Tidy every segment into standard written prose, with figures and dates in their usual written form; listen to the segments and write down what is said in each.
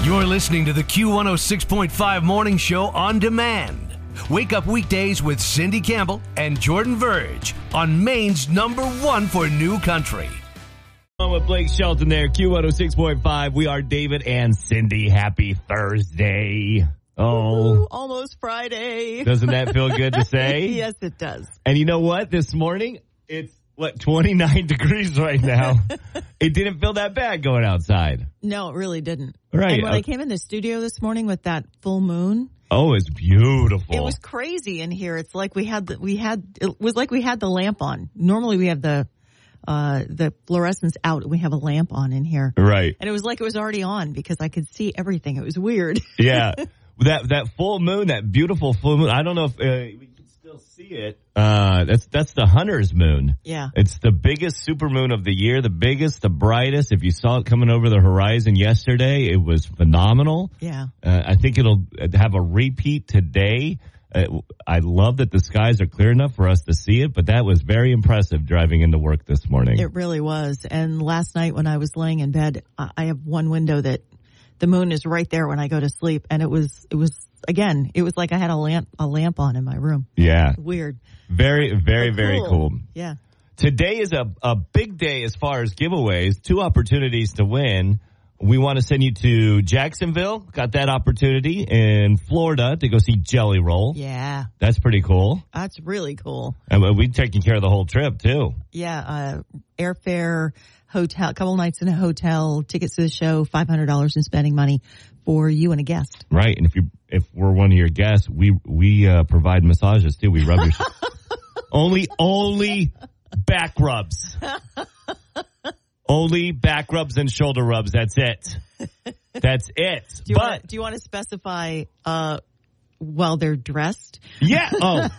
You're listening to the Q106.5 Morning Show on demand. Wake up weekdays with Cindy Campbell and Jordan Verge on Maine's #1 for new country. I'm with Blake Shelton there, Q106.5. We are David and Cindy. Happy Thursday. Ooh, almost Friday. Doesn't that feel good to say? Yes, it does. And you know what? This morning, it's, 29 degrees right now. It didn't feel that bad going outside. No, it really didn't. Right. And when I came in the studio this morning with that full moon. Oh, it's beautiful. It was crazy in here. It's like it was like we had the lamp on. Normally we have the fluorescence out. We have a lamp on in here. Right. And it was like it was already on because I could see everything. It was weird. Yeah. That full moon, that beautiful full moon. I don't know if we can still see it. That's the Hunter's moon. Yeah. It's the biggest supermoon of the year, the biggest, the brightest. If you saw it coming over the horizon yesterday, it was phenomenal. Yeah. I think it'll have a repeat today. I love that the skies are clear enough for us to see it, but that was very impressive driving into work this morning. It really was. And last night when I was laying in bed, I have one window that the moon is right there when I go to sleep. And it was like I had a lamp on in my room. Yeah. Weird. Very, very, very cool. Yeah. Today is a big day as far as giveaways. 2 opportunities to win. We want to send you to Jacksonville. Got that opportunity in Florida to go see Jelly Roll. Yeah. That's pretty cool. That's really cool. And we're taking care of the whole trip, too. Yeah. Airfare, hotel, couple nights in a hotel, tickets to the show, $500 in spending money for you and a guest. Right. And if we're one of your guests, we provide massages, too. We rub your... Only back rubs. Only back rubs and shoulder rubs. That's it. That's it. Do you want to specify while they're dressed? Yeah.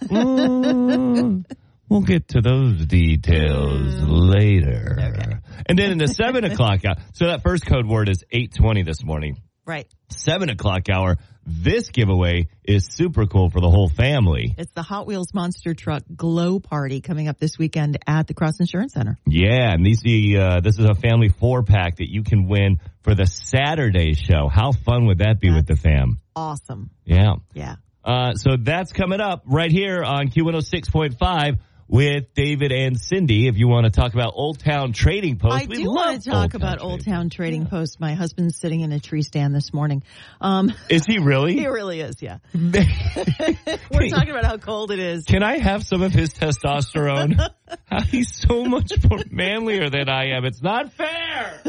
Oh. We'll get to those details later. Okay. And then in the 7 o'clock hour, so that first code word is 8:20 this morning. Right. 7 o'clock hour. This giveaway is super cool for the whole family. It's the Hot Wheels Monster Truck Glow Party coming up this weekend at the Cross Insurance Center. Yeah, and this is a family 4-pack that you can win for the Saturday show. How fun would that be with the fam? Awesome. Yeah. Yeah. So that's coming up right here on Q106.5 with David and Cindy. If you want to talk about Old Town Trading Post, I do want to talk about Old Town Trading Post. My husband's sitting in a tree stand this morning. Is he really? He really is, yeah. We're talking about how cold it is. Can I have some of his testosterone? He's so much more manlier than I am. It's not fair.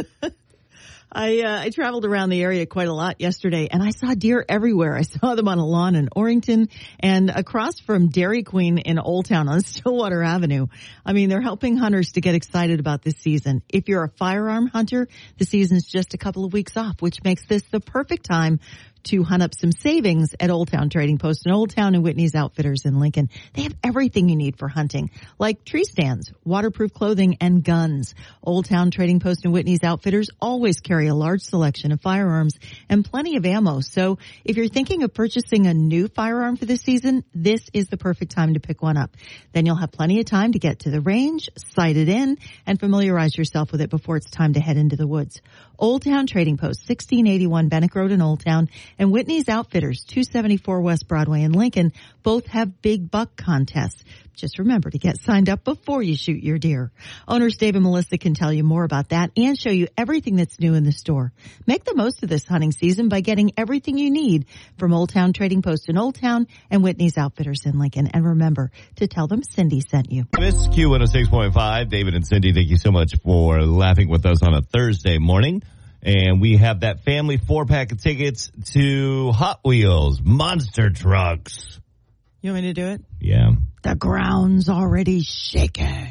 I traveled around the area quite a lot yesterday, and I saw deer everywhere. I saw them on a lawn in Orrington and across from Dairy Queen in Old Town on Stillwater Avenue. I mean, they're helping hunters to get excited about this season. If you're a firearm hunter, the season's just a couple of weeks off, which makes this the perfect time to hunt up some savings at Old Town Trading Post in Old Town and Whitney's Outfitters in Lincoln. They have everything you need for hunting, like tree stands, waterproof clothing, and guns. Old Town Trading Post and Whitney's Outfitters always carry a large selection of firearms and plenty of ammo. So if you're thinking of purchasing a new firearm for this season, this is the perfect time to pick one up. Then you'll have plenty of time to get to the range, sight it in, and familiarize yourself with it before it's time to head into the woods. Old Town Trading Post, 1681 Benneck Road in Old Town, and Whitney's Outfitters, 274 West Broadway in Lincoln, both have big buck contests. Just remember to get signed up before you shoot your deer. Owners Dave and Melissa can tell you more about that and show you everything that's new in the store. Make the most of this hunting season by getting everything you need from Old Town Trading Post in Old Town and Whitney's Outfitters in Lincoln. And remember to tell them Cindy sent you. This is Q106.5. David and Cindy, thank you so much for laughing with us on a Thursday morning. And we have that family 4-pack of tickets to Hot Wheels Monster Trucks. You want me to do it? Yeah. The ground's already shaking.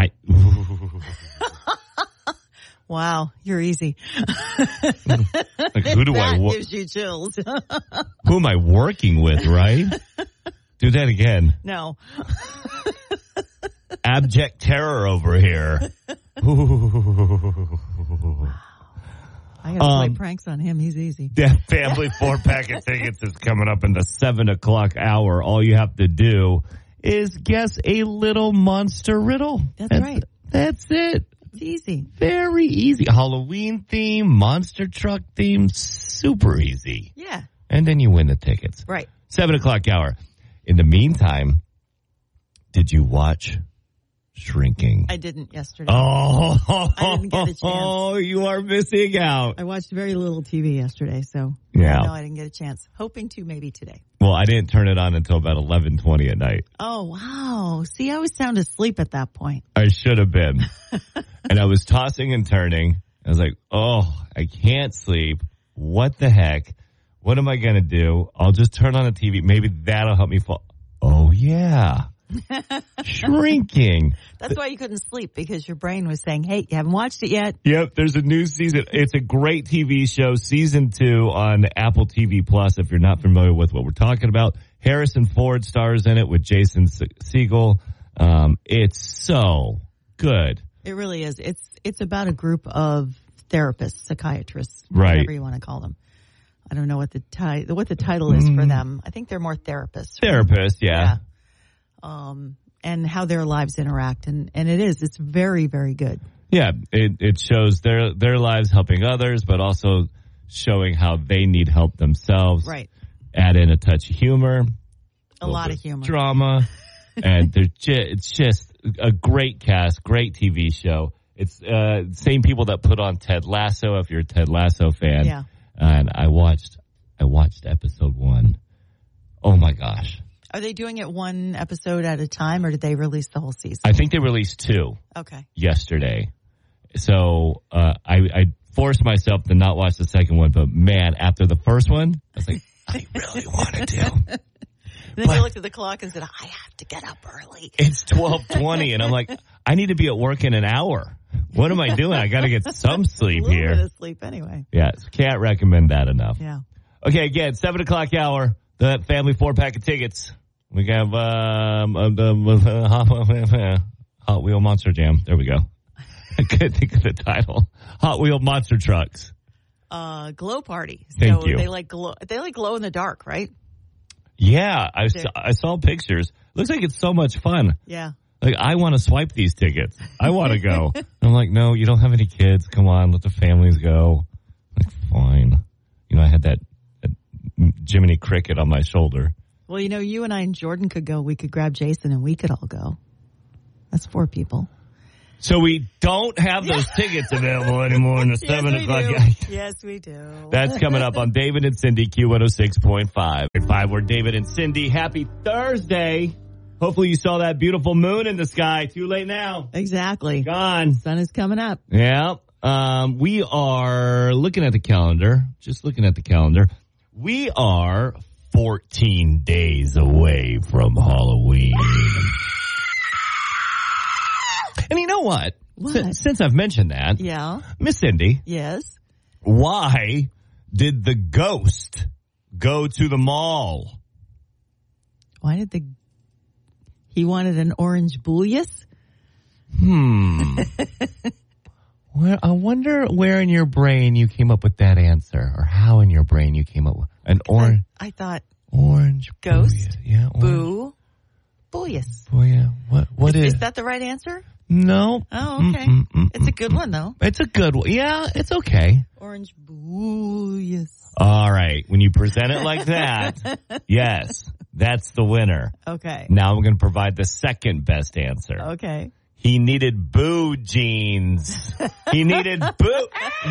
Wow, you're easy. Like, who do that I gives you chills. Who am I working with, right? Do that again. No. Abject terror over here. I gotta play pranks on him. He's easy. That family 4-pack of tickets is coming up in the 7 o'clock hour. All you have to do is guess a little monster riddle. That's right. That's it. It's easy. Very easy. Halloween theme, monster truck theme, super easy. Yeah. And then you win the tickets. Right. 7 o'clock hour. In the meantime, did you watch Shrinking? I didn't yesterday. Oh, I didn't get a chance. Oh, you are missing out. I watched very little TV yesterday, so Yeah. no, I didn't get a chance. Hoping to maybe today. Well, I didn't turn it on until about 11:20 at night. Oh, wow. See, I was sound asleep at that point. I should have been. And I was tossing and turning. I was like, oh, I can't sleep. What the heck? What am I going to do? I'll just turn on the TV. Maybe that'll help me fall. Oh, yeah. Shrinking. That's why you couldn't sleep, because your brain was saying, hey, you haven't watched it yet. Yep, there's a new season. It's a great TV show, season 2 on Apple TV Plus. If you're not familiar with what we're talking about, Harrison Ford stars in it with Jason Segel. It's so good. It really is. It's about a group of therapists, psychiatrists, Right. whatever you want to call them. I don't know what the title is for them. I think they're more therapists. Right? Therapist, yeah. And how their lives interact, and it's very, very good. Yeah, it shows their lives helping others, but also showing how they need help themselves. Right. Add in a touch of humor. A lot of humor. Drama. And it's just a great cast, great TV show. It's same people that put on Ted Lasso, if you're a Ted Lasso fan. Yeah. And I watched episode 1. Oh, my gosh. Are they doing it one episode at a time, or did they release the whole season? I think they released 2 Okay. yesterday. So I forced myself to not watch the second one, but man, after the first one, I was like, I really want to do. Then you looked at the clock and said, I have to get up early. It's 12:20, and I'm like, I need to be at work in an hour. What am I doing? I got to get some sleep a little here. bit of sleep anyway. Yes, can't recommend that enough. Yeah. Okay, again, 7 o'clock hour, the family 4-pack of tickets. We have Hot Wheel Monster Jam. There we go. I couldn't think of the title. Hot Wheel Monster Trucks. Glow party. Thank so you. They like glow in the dark, right? Yeah, I saw pictures. Looks like it's so much fun. Yeah. Like, I want to swipe these tickets. I want to go. I'm like, no, you don't have any kids. Come on, let the families go. I'm like, fine. You know, I had that Jiminy Cricket on my shoulder. Well, you know, you and I and Jordan could go. We could grab Jason and we could all go. That's 4 people. So we don't have those tickets available anymore in the 7 o'clock. Yes, we do. That's coming up on David and Cindy, Q106.5. We're David and Cindy. Happy Thursday. Hopefully you saw that beautiful moon in the sky. Too late now. Exactly. Gone. Sun is coming up. Yeah. We are looking at the calendar. Just looking at the calendar. We are 14 days away from Halloween. And you know what? Since I've mentioned that, Yeah. Miss Cindy, Yes. why did the ghost go to the mall? Why did he wanted an orange bouillus? Well, I wonder where in your brain you came up with that answer, or how in your brain you came up with an orange. I thought Orange ghost. bouillus. Yeah. Boo. Bouillus. Bouillus. What is? Is that the right answer? No. Oh, okay. It's a good one, though. It's a good one. Yeah, it's okay. Orange bouillus. All right. When you present it like that, yes, that's the winner. Okay. Now I'm going to provide the second best answer. Okay. He needed boo jeans. He needed boo.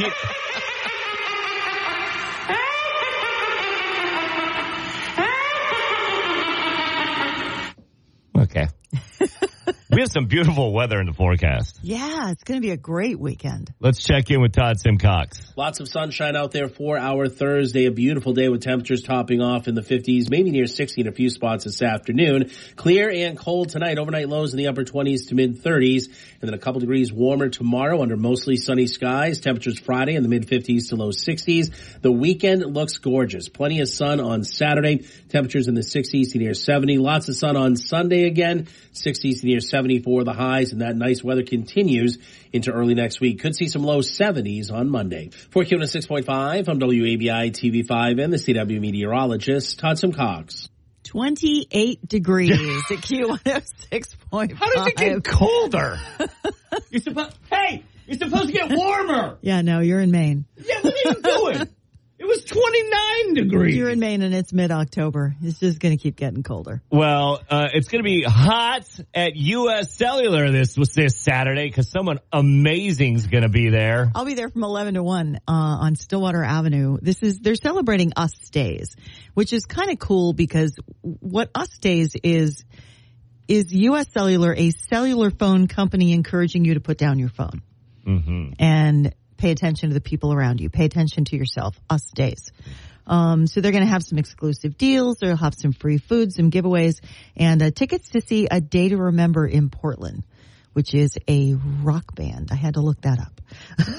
Okay. We have some beautiful weather in the forecast. Yeah, it's going to be a great weekend. Let's check in with Todd Simcox. Lots of sunshine out there for our Thursday. A beautiful day with temperatures topping off in the 50s, maybe near 60 in a few spots this afternoon. Clear and cold tonight. Overnight lows in the upper 20s to mid 30s. And then a couple degrees warmer tomorrow under mostly sunny skies. Temperatures Friday in the mid 50s to low 60s. The weekend looks gorgeous. Plenty of sun on Saturday. Temperatures in the 60s to near 70. Lots of sun on Sunday again. 60s to near 74 the highs, and that nice weather continues into early next week. Could see some low 70s on Monday. For Q106.5, I'm WABI TV5 and the CW meteorologist, Todd Simcox. 28 degrees at Q106.5. How does it get colder? You're supposed, hey, You're supposed to get warmer. Yeah, no, you're in Maine. Yeah, what are you doing? It was 29 degrees. You're in Maine and it's mid-October. It's just going to keep getting colder. Well, it's going to be hot at U.S. Cellular this Saturday because someone amazing's going to be there. I'll be there from 11 to 1 on Stillwater Avenue. They're celebrating US Days, which is kind of cool because what US Days is U.S. Cellular, a cellular phone company encouraging you to put down your phone and pay attention to the people around you. Pay attention to yourself. US Days. So they're going to have some exclusive deals. They'll have some free food, some giveaways, and tickets to see A Day to Remember in Portland, which is a rock band. I had to look that up.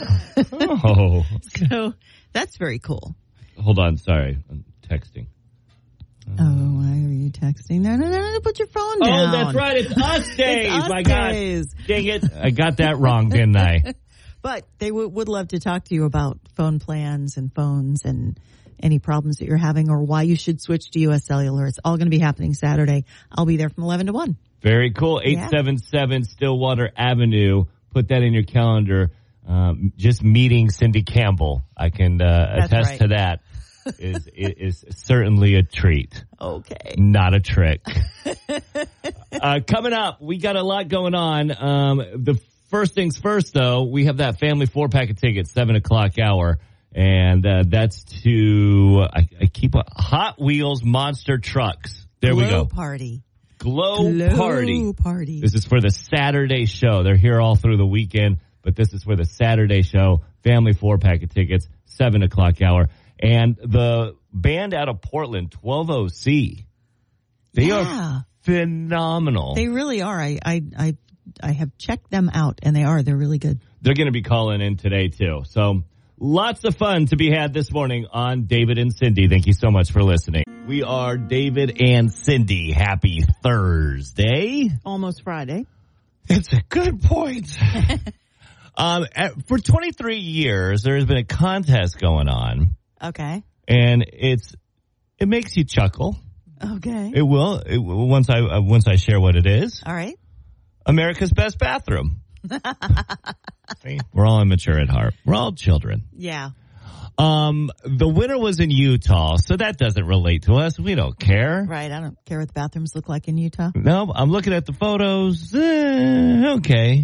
Oh. Okay. So that's very cool. Hold on. Sorry. I'm texting. Oh, why are you texting? No, put your phone down. Oh, that's right. It's US Days. It's US My God. Days. Dang it. I got that wrong, didn't I? But they would love to talk to you about phone plans and phones and any problems that you're having or why you should switch to U.S. Cellular. It's all going to be happening Saturday. I'll be there from 11 to 1. Very cool. 877 Stillwater Avenue. Put that in your calendar. Just meeting Cindy Campbell, I can attest to that. Is certainly a treat. Okay. Not a trick. Coming up, we got a lot going on. The first things first, though, we have that family 4-pack of tickets, 7 o'clock hour. And that's to I keep Hot Wheels Monster Trucks. There we go. Glow Party. This is for the Saturday show. They're here all through the weekend, but this is for the Saturday show. Family 4-pack of tickets, 7 o'clock hour. And the band out of Portland, 12OC, they are phenomenal. They really are. I have checked them out, and they're really good. They're going to be calling in today, too. So lots of fun to be had this morning on David and Cindy. Thank you so much for listening. We are David and Cindy. Happy Thursday. Almost Friday. It's a good point. For 23 years, there has been a contest going on. Okay. And it makes you chuckle. Okay. It will once I share what it is. All right. America's Best Bathroom. See, we're all immature at heart. We're all children. Yeah. The winner was in Utah, so that doesn't relate to us. We don't care. Right. I don't care what the bathrooms look like in Utah. No, I'm looking at the photos. Okay.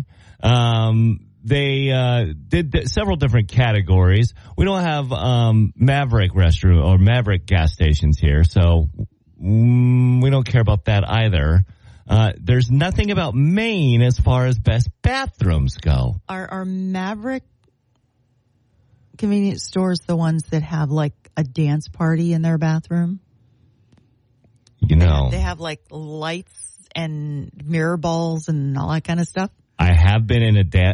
They did several different categories. We don't have Maverick restroom or Maverick gas stations here, so we don't care about that either. There's nothing about Maine as far as best bathrooms go. Are Maverick convenience stores the ones that have like a dance party in their bathroom? You know, they have like lights and mirror balls and all that kind of stuff. I have been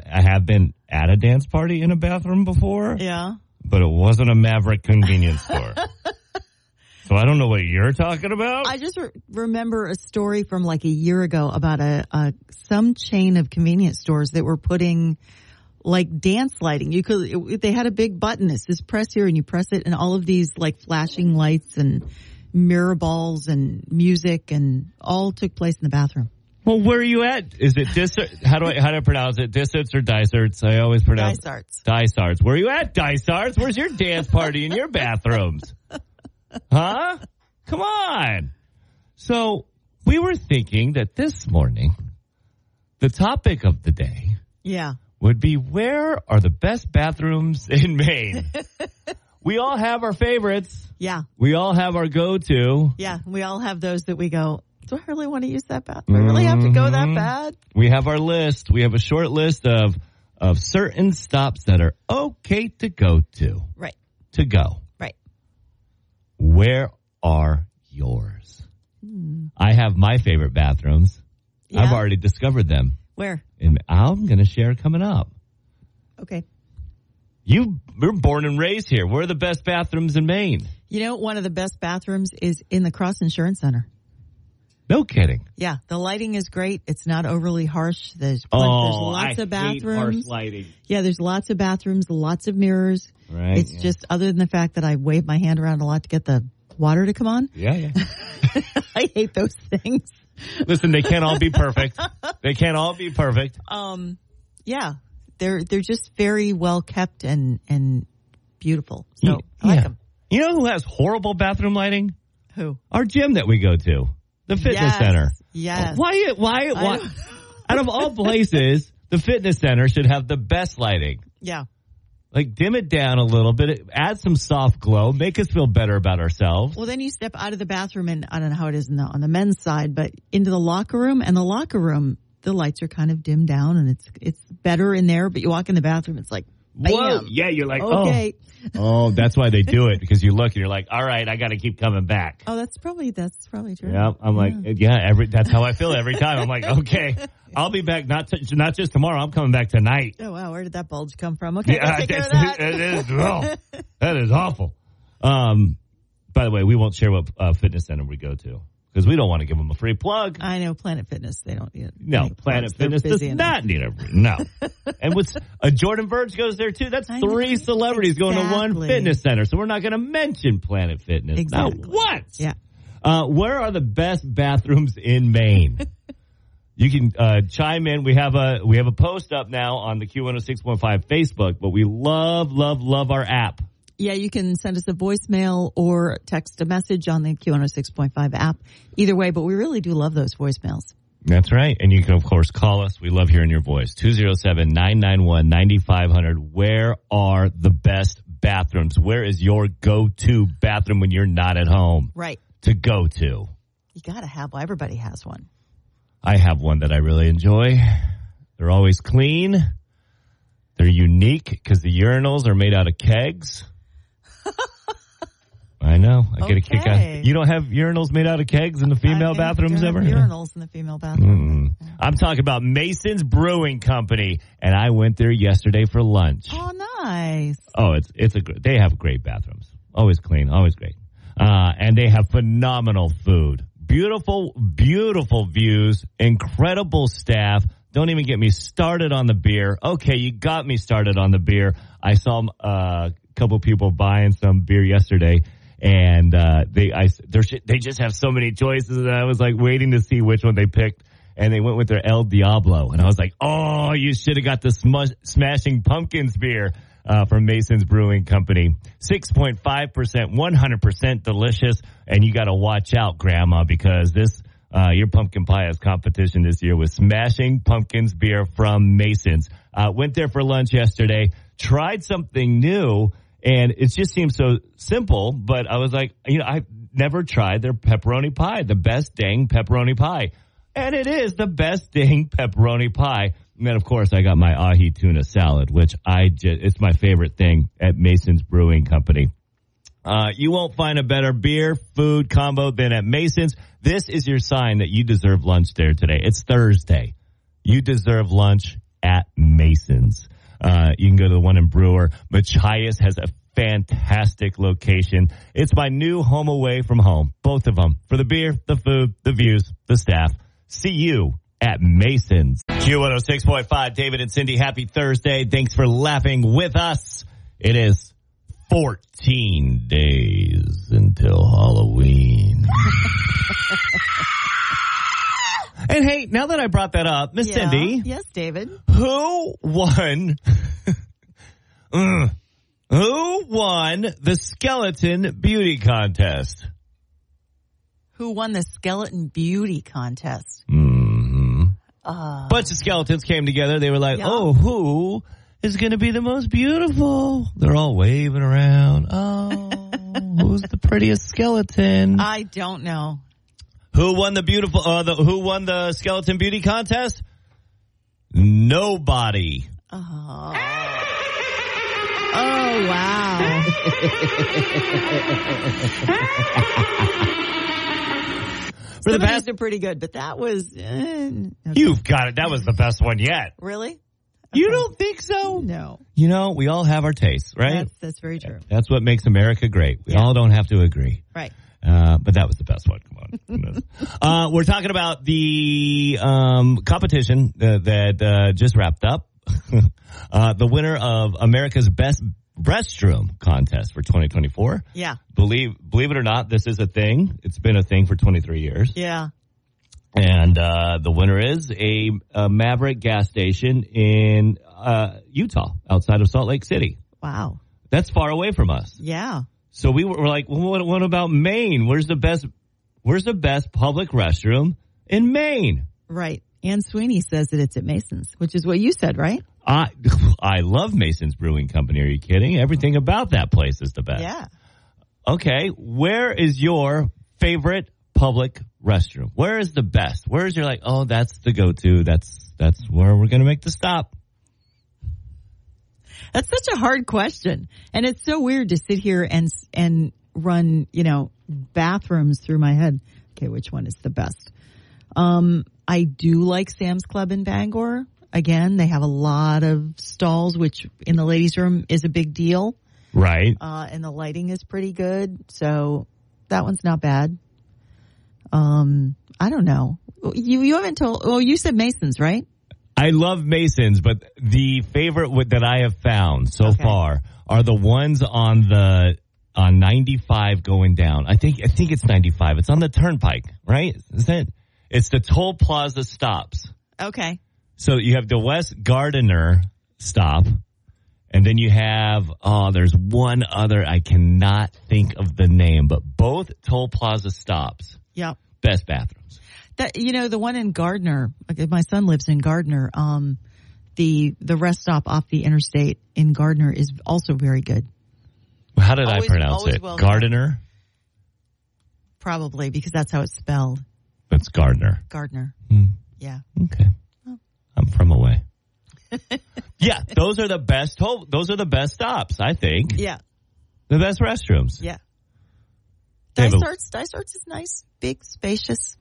at a dance party in a bathroom before. Yeah. But it wasn't a Maverick convenience store. So I don't know what you're talking about. I just remember a story from like a year ago about some chain of convenience stores that were putting like dance lighting. They had a big button that says press here and you press it and all of these like flashing lights and mirror balls and music and all took place in the bathroom. Well, where are you at? Is it how do I pronounce it? Dysarts or Dysarts? I always pronounce Dysarts. Where are you at, Dysarts? Where's your dance party in your bathrooms? Huh? Come on. So we were thinking that this morning, the topic of the day would be where are the best bathrooms in Maine? We all have our favorites. Yeah. We all have our go-to. Yeah. We all have those that we go, do I really want to use that bathroom? Do I really have to go that bad? We have our list. We have a short list of certain stops that are okay to go to. Right. To go. Right. Where are yours? I have my favorite bathrooms. Yeah. I've already discovered them. Where? And I'm going to share coming up. Okay. You were born and raised here. Where are the best bathrooms in Maine? You know, one of the best bathrooms is in the Cross Insurance Center. No kidding. Yeah, the lighting is great. It's not overly harsh. There's lots of bathrooms. I hate harsh lighting. Yeah, there's lots of bathrooms, lots of mirrors. Right. It's just other than the fact that I wave my hand around a lot to get the water to come on. Yeah. I hate those things. Listen, they can't all be perfect. They can't all be perfect. Yeah. They're just very well kept and beautiful. So I like them. You know who has horrible bathroom lighting? Who? Our gym that we go to, the fitness center. Yes. Why? Out of all places, the fitness center should have the best lighting. Yeah. Like, dim it down a little bit, add some soft glow, make us feel better about ourselves. Well, then you step out of the bathroom, and I don't know how it is on the men's side, but into the locker room, and the locker room, the lights are kind of dimmed down, and it's better in there, but you walk in the bathroom, it's like, bam. Whoa. Yeah, you're like, okay. Oh, that's why they do it, because you look and you're like, all right, I got to keep coming back. Oh, that's probably true. Yeah, I'm like, that's how I feel every time. I'm like, okay, I'll be back not just tomorrow. I'm coming back tonight. Oh, wow, where did that bulge come from? Okay, let's take care of that. That is awful. By the way, we won't share what fitness center we go to because we don't want to give them a free plug. I know Planet Fitness. They don't need it. No, Planet Fitness does not need a no. And with Jordan Verge goes there too. That's 3 celebrities going to one fitness center. So we're not going to mention Planet Fitness. Exactly. Now what? Yeah. Where are the best bathrooms in Maine? You can chime in. We have a post up now on the Q106.5 Facebook, but we love our app. Yeah, you can send us a voicemail or text a message on the Q106.5 app. Either way, but we really do love those voicemails. That's right. And you can, of course, call us. We love hearing your voice. 207-991-9500. Where are the best bathrooms? Where is your go-to bathroom when you're not at home? Right. To go to. You got to have one. Everybody has one. I have one that I really enjoy. They're always clean. They're unique because the urinals are made out of kegs. I know. I get a kick out. You don't have urinals made out of kegs in the female bathrooms ever? Urinals in the female bathroom. I'm talking about Mason's Brewing Company, and I went there yesterday for lunch. Oh, nice. Oh, they have great bathrooms. Always clean, always great. And they have phenomenal food. Beautiful, beautiful views, incredible staff. Don't even get me started on the beer. Okay, you got me started on the beer. I saw a couple people buying some beer yesterday, and they just have so many choices, and I was like waiting to see which one they picked, and they went with their El Diablo, and I was like, oh, you should have got the Smashing Pumpkins beer from Mason's Brewing Company. 6.5%, 100% delicious, and you got to watch out, Grandma, because your pumpkin pie has competition this year with Smashing Pumpkins beer from Mason's. Went there for lunch yesterday, tried something new, and it just seems so simple, but I was like, I've never tried their pepperoni pie, the best dang pepperoni pie. And it is the best dang pepperoni pie. And then, of course, I got my ahi tuna salad, which it's my favorite thing at Mason's Brewing Company. You won't find a better beer, food combo than at Mason's. This is your sign that you deserve lunch there today. It's Thursday. You deserve lunch at Mason's. You can go to the one in Brewer. Machias has a fantastic location. It's my new home away from home. Both of them. For the beer, the food, the views, the staff. See you at Mason's. Q106.5, David and Cindy, happy Thursday. Thanks for laughing with us. It is 14 days until Halloween. And hey, now that I brought that up, Miss Cindy. Yes, David. Who won the Skeleton Beauty Contest? Who won the Skeleton Beauty Contest? Bunch of skeletons came together. They were like, oh, who is going to be the most beautiful? They're all waving around. Oh, who's the prettiest skeleton? I don't know. Who won who won the Skeleton Beauty Contest? Nobody. Oh, wow. Some of these are pretty good, but that was... okay. You've got it. That was the best one yet. Really? Okay. You don't think so? No. We all have our tastes, right? That's very true. That's what makes America great. We all don't have to agree. Right. But that was the best one. Come on. We're talking about the competition that just wrapped up. The winner of America's Best Restroom Contest for 2024. Yeah. Believe it or not, this is a thing. It's been a thing for 23 years. Yeah. And the winner is a Maverick gas station in Utah, outside of Salt Lake City. Wow. That's far away from us. Yeah. So we're like, well, what about Maine? Where's the best public restroom in Maine? Right. Ann Sweeney says that it's at Mason's, which is what you said, right? I love Mason's Brewing Company. Are you kidding? Everything about that place is the best. Yeah. Okay. Where is your favorite public restroom? Where is the best? Where is your like, oh, that's the go-to. That's where we're going to make the stop. That's such a hard question. And it's so weird to sit here and run, bathrooms through my head. Okay, which one is the best? I do like Sam's Club in Bangor. Again, they have a lot of stalls, which in the ladies' room is a big deal. Right. And the lighting is pretty good. So that one's not bad. I don't know. You haven't told, you said Mason's, right? I love Mason's, but the favorite that I have found so far are the ones on 95 going down. I think it's 95. It's on the Turnpike, right? Is it? It's the Toll Plaza stops. Okay. So you have the West Gardiner stop, and then you have, there's one other, I cannot think of the name, but both Toll Plaza stops. Yep. Best bathrooms. That, the one in Gardner, my son lives in Gardner, the rest stop off the interstate in Gardner is also very good. How did I pronounce it? Well Gardiner? Probably, because that's how it's spelled. That's Gardner. Gardner. Yeah. Okay. I'm from away. Yeah, those are the best stops, I think. Yeah. The best restrooms. Yeah. Dysart's is nice, big, spacious.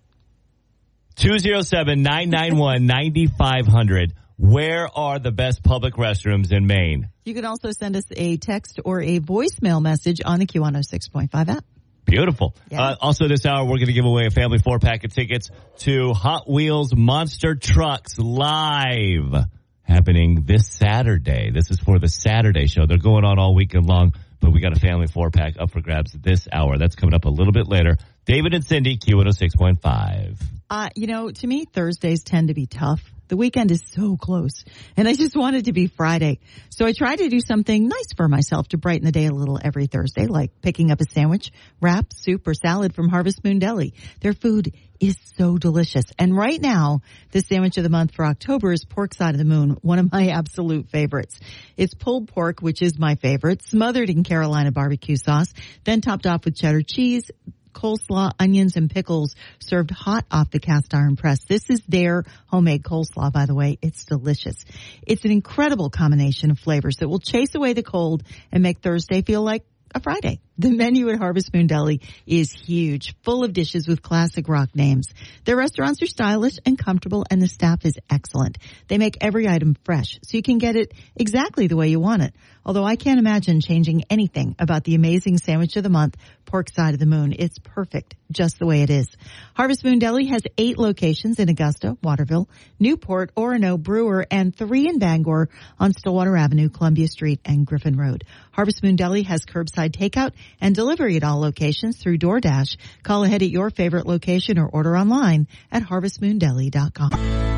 207-991-9500. Where are the best public restrooms in Maine? You can also send us a text or a voicemail message on the Q106.5 app. Beautiful. Yeah. Also this hour, we're going to give away a family 4-pack of tickets to Hot Wheels Monster Trucks Live, happening this Saturday. This is for the Saturday show. They're going on all weekend long, but we got a family 4-pack up for grabs this hour. That's coming up a little bit later. David and Cindy, Q106.5. To me, Thursdays tend to be tough. The weekend is so close, and I just want it to be Friday. So I try to do something nice for myself to brighten the day a little every Thursday, like picking up a sandwich, wrap, soup, or salad from Harvest Moon Deli. Their food is so delicious. And right now, the sandwich of the month for October is Pork Side of the Moon, one of my absolute favorites. It's pulled pork, which is my favorite, smothered in Carolina barbecue sauce, then topped off with cheddar cheese, coleslaw, onions, and pickles served hot off the cast iron press. This is their homemade coleslaw, by the way. It's delicious. It's an incredible combination of flavors that will chase away the cold and make Thursday feel like a Friday. The menu at Harvest Moon Deli is huge, full of dishes with classic rock names. Their restaurants are stylish and comfortable, and the staff is excellent. They make every item fresh, so you can get it exactly the way you want it. Although I can't imagine changing anything about the amazing sandwich of the month, Pork Side of the Moon. It's perfect, just the way it is. Harvest Moon Deli has 8 locations in Augusta, Waterville, Newport, Orono, Brewer, and 3 in Bangor on Stillwater Avenue, Columbia Street, and Griffin Road. Harvest Moon Deli has curbside takeout and delivery at all locations through DoorDash. Call ahead at your favorite location or order online at harvestmoondeli.com.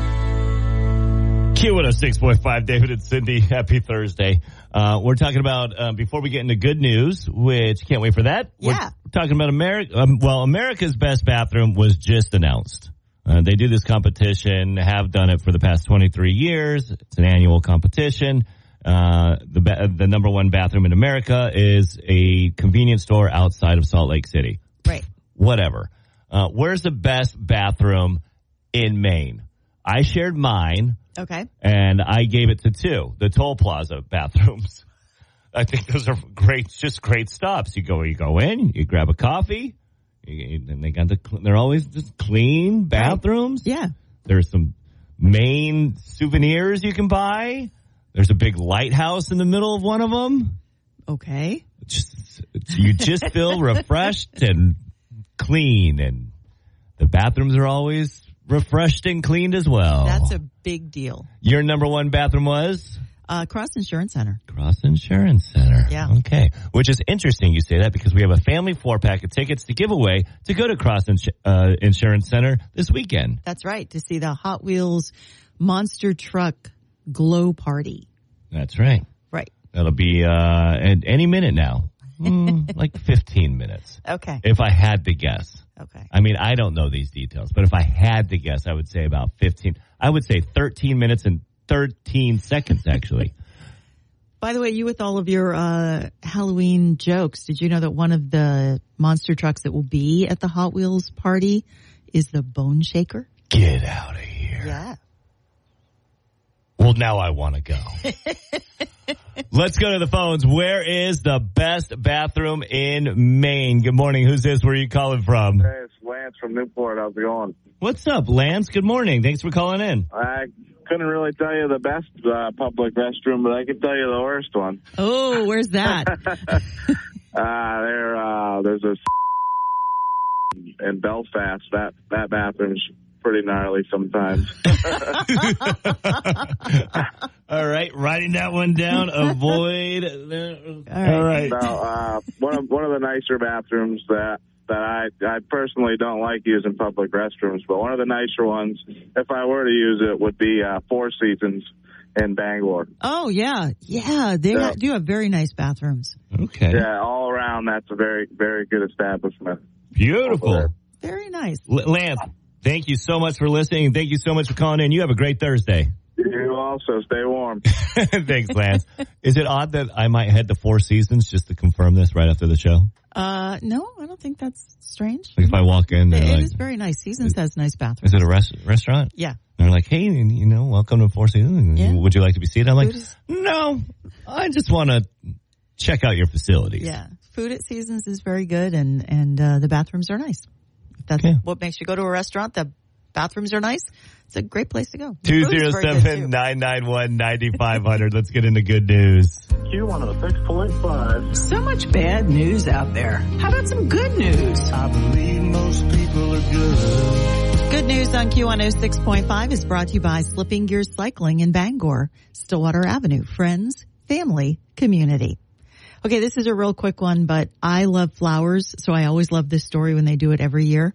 Q106.5, David and Cindy. Happy Thursday. We're talking about, before we get into good news, which can't wait for that. Yeah. We're talking about America's Best Bathroom was just announced. They do this competition, have done it for the past 23 years. It's an annual competition. The number one bathroom in America is a convenience store outside of Salt Lake City. Right. Whatever. Where's the best bathroom in Maine? I shared mine. Okay. And I gave it to 2, the Toll Plaza bathrooms. I think those are great, just great stops. You go in, you grab a coffee, and they're always just clean bathrooms. Right. Yeah. There's some Maine souvenirs you can buy. There's a big lighthouse in the middle of one of them. Okay. You just feel refreshed and clean, and the bathrooms are always refreshed and cleaned as well. That's a big deal. Your number one bathroom was? Cross Insurance Center. Cross Insurance Center. Yeah. Okay. Which is interesting you say that, because we have a family 4-pack of tickets to give away to go to Cross Insurance Center this weekend. That's right. To see the Hot Wheels monster truck Glow Party. That's right. Right. That'll be at any minute now. Like 15 minutes. Okay. If I had to guess. Okay. I mean, I don't know these details, but if I had to guess, I would say about 15. I would say 13 minutes and 13 seconds, actually. By the way, you with all of your Halloween jokes, did you know that one of the monster trucks that will be at the Hot Wheels party is the Bone Shaker? Get out of here. Yeah. Well, now I want to go. Let's go to the phones. Where is the best bathroom in Maine? Good morning. Who's this? Where are you calling from? Hey, it's Lance from Newport. How's it going? What's up, Lance? Good morning. Thanks for calling in. I couldn't really tell you the best public restroom, but I can tell you the worst one. Oh, where's that? There's a in Belfast. That bathroom's pretty gnarly sometimes. All right, writing that one down. Avoid. All right. Now, one of the nicer bathrooms that I personally don't like using public restrooms, but one of the nicer ones, if I were to use it, would be Four Seasons in Bangor. Oh, yeah. Yeah, they do have very nice bathrooms. Okay. Yeah, all around, that's a very, very good establishment. Beautiful. Very nice. Lance, thank you so much for listening. Thank you so much for calling in. You have a great Thursday. You also stay warm. Thanks, Lance. Is it odd that I might head to Four Seasons just to confirm this right after the show? No, I don't think that's strange. Like if I walk in, it is very nice. Seasons has nice bathrooms. Is it a restaurant? Yeah. They're like, hey, welcome to Four Seasons. Yeah. Would you like to be seated? I'm like, no, I just want to check out your facilities. Yeah. Food at Seasons is very good, and the bathrooms are nice. If that's what makes you go to a restaurant, the bathrooms are nice. It's a great place to go. 207-991-9500. Let's get into good news. Q106.5. So much bad news out there. How about some good news? I believe most people are good. Good news on Q106.5 is brought to you by Slipping Gears Cycling in Bangor, Stillwater Avenue. Friends, family, community. Okay, this is a real quick one, but I love flowers, so I always love this story when they do it every year.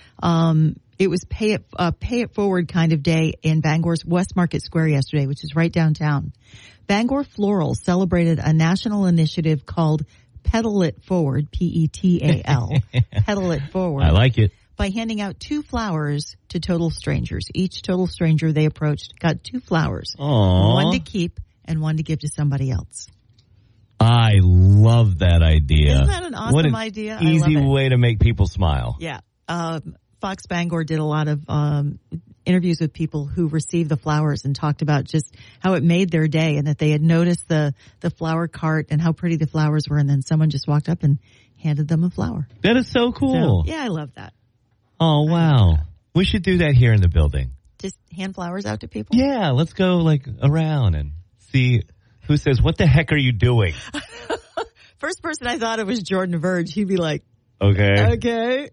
It was pay it forward kind of day in Bangor's West Market Square yesterday, which is right downtown. Bangor Floral celebrated a national initiative called Petal It Forward, P-E-T-A-L, Petal It Forward. I like it. By handing out 2 flowers to total strangers. Each total stranger they approached got 2 flowers. Aww. One to keep and one to give to somebody else. I love that idea. Isn't that an awesome idea? Easy way to make people smile. Yeah. Fox Bangor did a lot of interviews with people who received the flowers and talked about just how it made their day and that they had noticed the flower cart and how pretty the flowers were, and then someone just walked up and handed them a flower. That is so cool. So, yeah, I love that. Oh, wow. We should do that here in the building. Just hand flowers out to people? Yeah, let's go around and see who says, what the heck are you doing? First person I thought of was Jordan Verge. He'd be like, okay.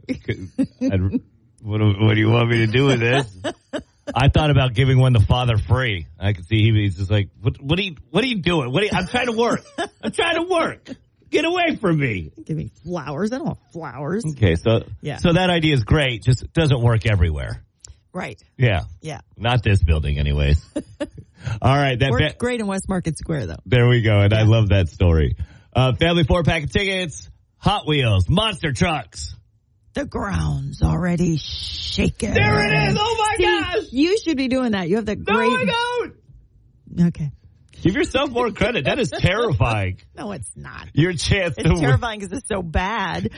What do you want me to do with this? I thought about giving one to Father Free. I could see he's just like, what are you doing? I'm trying to work. Get away from me. Give me flowers. I don't want flowers. Okay, so that idea is great. Just doesn't work everywhere. Right. Yeah. Yeah. Not this building, anyways. All right. That worked great in West Market Square, though. There we go. And I love that story. Family 4-pack of tickets, Hot Wheels, monster trucks. The ground's already shaking. There it is. Oh, my gosh. You should be doing that. You have that great. No, I don't. Okay. Give yourself more credit. That is terrifying. No, it's not. Your chance to It's terrifying because it's so bad.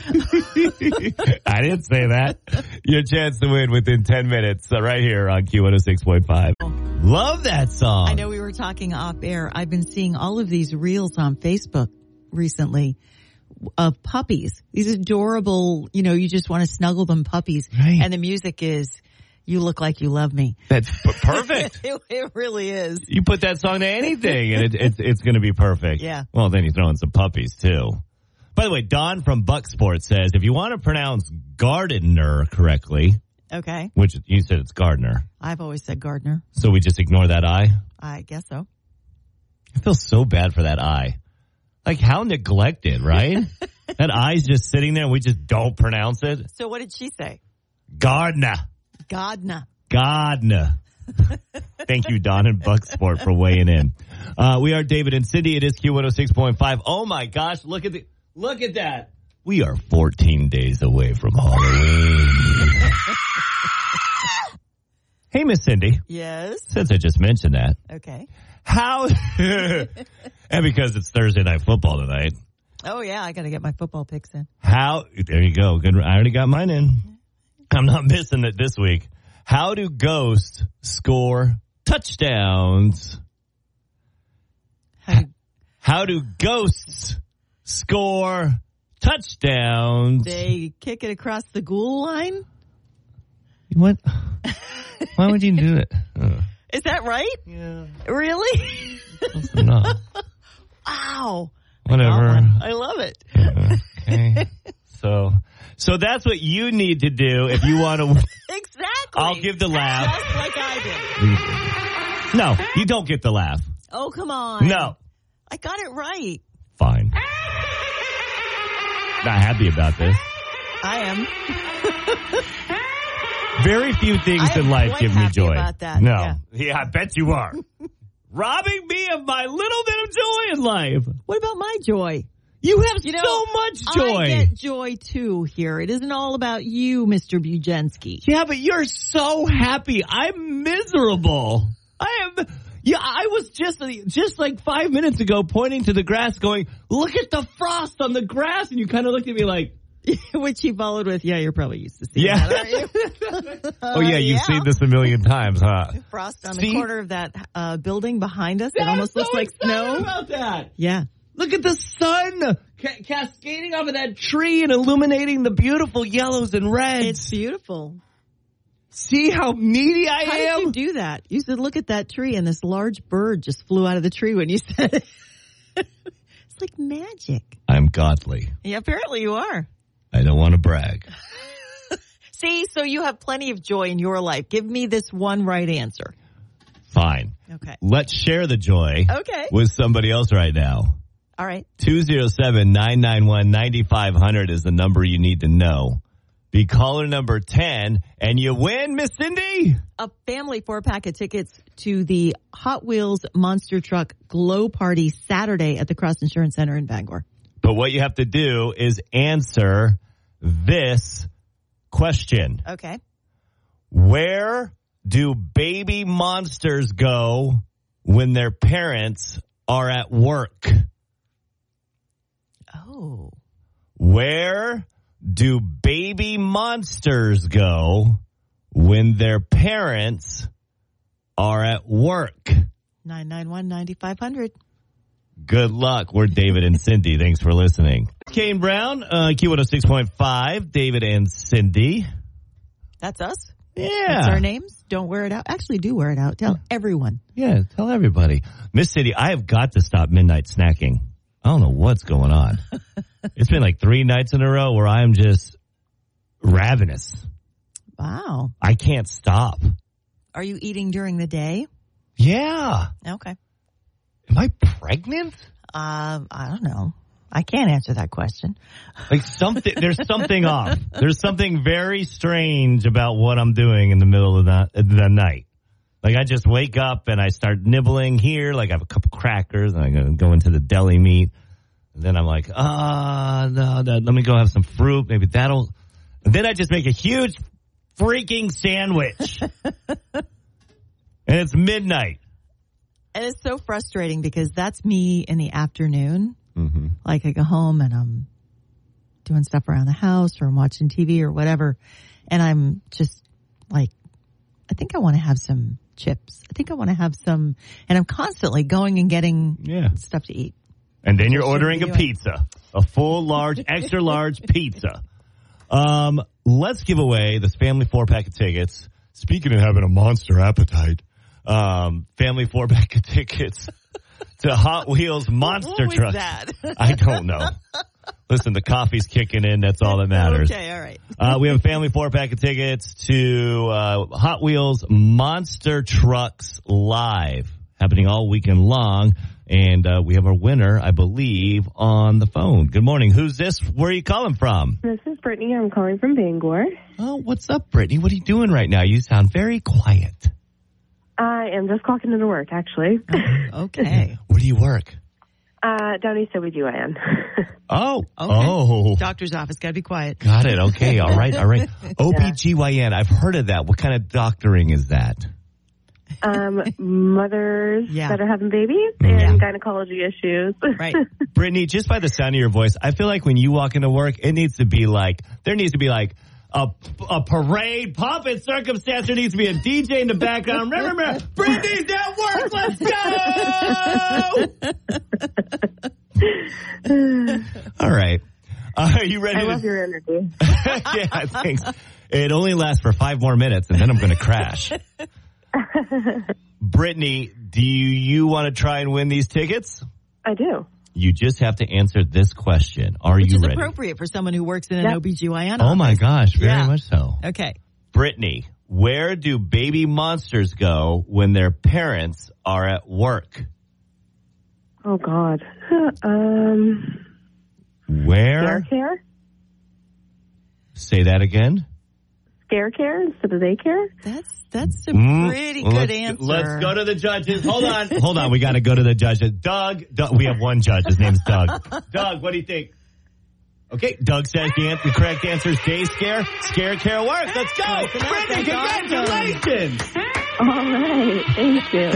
I didn't say that. Your chance to win within 10 minutes right here on Q106.5. Love that song. I know we were talking off air. I've been seeing all of these reels on Facebook recently of puppies. These adorable, you just want to snuggle them puppies. Right. And the music is You Look Like You Love Me. That's perfect. It really is. You put that song to anything and it's going to be perfect. Yeah. Well, then you throw in some puppies too. By the way, Don from Bucksport says, if you want to pronounce gardener correctly. Okay. Which you said it's gardener. I've always said gardener. So we just ignore that I? I guess so. I feel so bad for that I. Like how neglected, right? That I's just sitting there and we just don't pronounce it. So what did she say? Gardener. Gardener. Gardener. Thank you, Don and Bucksport, for weighing in. We are David and Cindy. It is Q106.5. Oh my gosh, look at that. We are 14 days away from Halloween. Hey, Miss Cindy. Yes. Since I just mentioned that. Okay. How? And because it's Thursday Night Football tonight. Oh, yeah. I got to get my football picks in. How? There you go. Good. I already got mine in. I'm not missing it this week. How do ghosts score touchdowns? How do ghosts score touchdowns? They kick it across the goal line? What? Why would you do it? Is that right? Yeah. Really? No. Wow. Whatever. I love it. Okay. So that's what you need to do if you want to. Exactly. I'll give the laugh. Just like I did. No, you don't get the laugh. Oh, come on. No. I got it right. Fine. Not happy about this. I am. Very few things I am in life quite give me happy joy. about that. No. Yeah, I bet you are. Robbing me of my little bit of joy in life. What about my joy? You have so much joy. I get joy, too, here. It isn't all about you, Mr. Bujensky. Yeah, but you're so happy. I'm miserable. I am. Yeah, I was just like 5 minutes ago pointing to the grass going, look at the frost on the grass. And you kind of looked at me like. Which he followed with, yeah, you're probably used to seeing that, aren't you? Oh, yeah, you've seen this a million times, huh? Frost on the corner of that building behind us. It almost looks like snow. About that. Yeah. Look at the sun cascading off of that tree and illuminating the beautiful yellows and reds. It's beautiful. See how needy I am? How did you do that? You said, look at that tree, and this large bird just flew out of the tree when you said it. It's like magic. I'm godly. Yeah, apparently you are. I don't want to brag. See, so you have plenty of joy in your life. Give me this one right answer. Fine. Okay. Let's share the joy with somebody else right now. All right. 207-991-9500 is the number you need to know. Be caller number 10, and you win, Miss Cindy. A family 4-pack of tickets to the Hot Wheels Monster Truck Glow Party Saturday at the Cross Insurance Center in Bangor. But what you have to do is answer this question. Okay. Where do baby monsters go when their parents are at work? Oh. Where do baby monsters go when their parents are at work? 991-9500. Good luck. We're David and Cindy. Thanks for listening. Kane Brown, Q106.5, David and Cindy. That's us? Yeah. That's our names. Don't wear it out. Actually, do wear it out. Tell everyone. Yeah, tell everybody. Miss Cindy, I have got to stop midnight snacking. I don't know what's going on. It's been like 3 nights in a row where I'm just ravenous. Wow. I can't stop. Are you eating during the day? Yeah. Okay. Am I pregnant? I don't know. I can't answer that question. Like there's something off. There's something very strange about what I'm doing in the middle of the night. Like I just wake up and I start nibbling here. Like I have a couple crackers and I'm going to go into the deli meat. And then I'm like, no, let me go have some fruit. Maybe that'll. And then I just make a huge freaking sandwich. And it's midnight. And it's so frustrating because that's me in the afternoon. Mm-hmm. Like I go home and I'm doing stuff around the house or I'm watching TV or whatever. And I'm just like, I think I want to have some chips. I think I want to have some. And I'm constantly going and getting stuff to eat. And then you're ordering a pizza, a full, large, extra large pizza. Let's give away this family 4-pack of tickets. Speaking of having a monster appetite, family 4-pack of tickets to Hot Wheels Monster Truck. What was that? I don't know. Listen, the coffee's kicking in. That's all that matters. Okay, all right. We have a family 4-pack of tickets to Hot Wheels Monster Trucks Live, happening all weekend long. And we have our winner, I believe, on the phone. Good morning. Who's this? Where are you calling from? This is Brittany. I'm calling from Bangor. Oh, what's up, Brittany? What are you doing right now? You sound very quiet. I am just clocking into work, actually. Okay. Where do you work? Down East OB-GYN. Oh. Okay. Oh. Doctor's office. Got to be quiet. Got it. Okay. All right. OB-GYN. I've heard of that. What kind of doctoring is that? Mothers that are having babies and gynecology issues. Right. Brittany, just by the sound of your voice, I feel like when you walk into work, there needs to be like a parade, pomp and circumstance. There needs to be a DJ in the background. Remember, Brittany's at work. Let's go. All right. Are you ready? I love your energy. Yeah, thanks. It only lasts for 5 more minutes, and then I'm going to crash. Brittany, do you want to try and win these tickets? I do. You just have to answer this question. Are Which you is ready? appropriate for someone who works in an OB-GYN office. Oh, my gosh. Very much so. Okay. Brittany, where do baby monsters go when their parents are at work? Oh, God. Where? Scare care? Say that again. Scare care instead of daycare? That's a pretty good answer. Let's go to the judges. Hold on. We got to go to the judges. Doug, we have one judge. His name's Doug. Doug, what do you think? Okay, Doug says the correct answer is day scare. Scare care works. Let's go. Brittany, congratulations. All right. Thank you.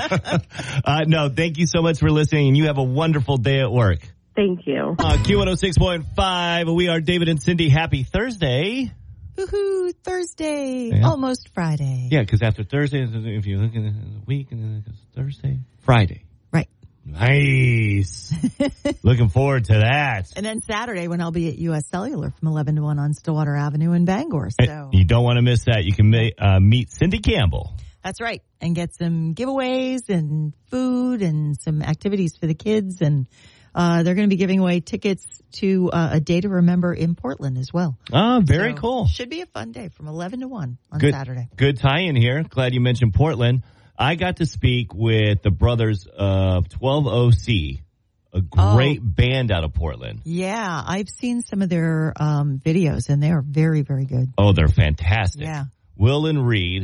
No, thank you so much for listening, and you have a wonderful day at work. Thank you. Q106.5. We are David and Cindy. Happy Thursday. Woohoo, Thursday. Yeah. Almost Friday. Yeah, because after Thursday, if you look at the week, and then it's Thursday, Friday. Right. Nice. Looking forward to that. And then Saturday when I'll be at U.S. Cellular from 11 to 1 on Stillwater Avenue in Bangor. So you don't want to miss that. You can meet Cindy Campbell. That's right. And get some giveaways and food and some activities for the kids. And they're going to be giving away tickets to a day to remember in Portland as well. Oh, very cool. Should be a fun day from 11 to 1 on Saturday. Good tie-in here. Glad you mentioned Portland. I got to speak with the brothers of 12OC, a great band out of Portland. Yeah, I've seen some of their videos, and they are very, very good. Oh, they're fantastic. Yeah. Will and Reed.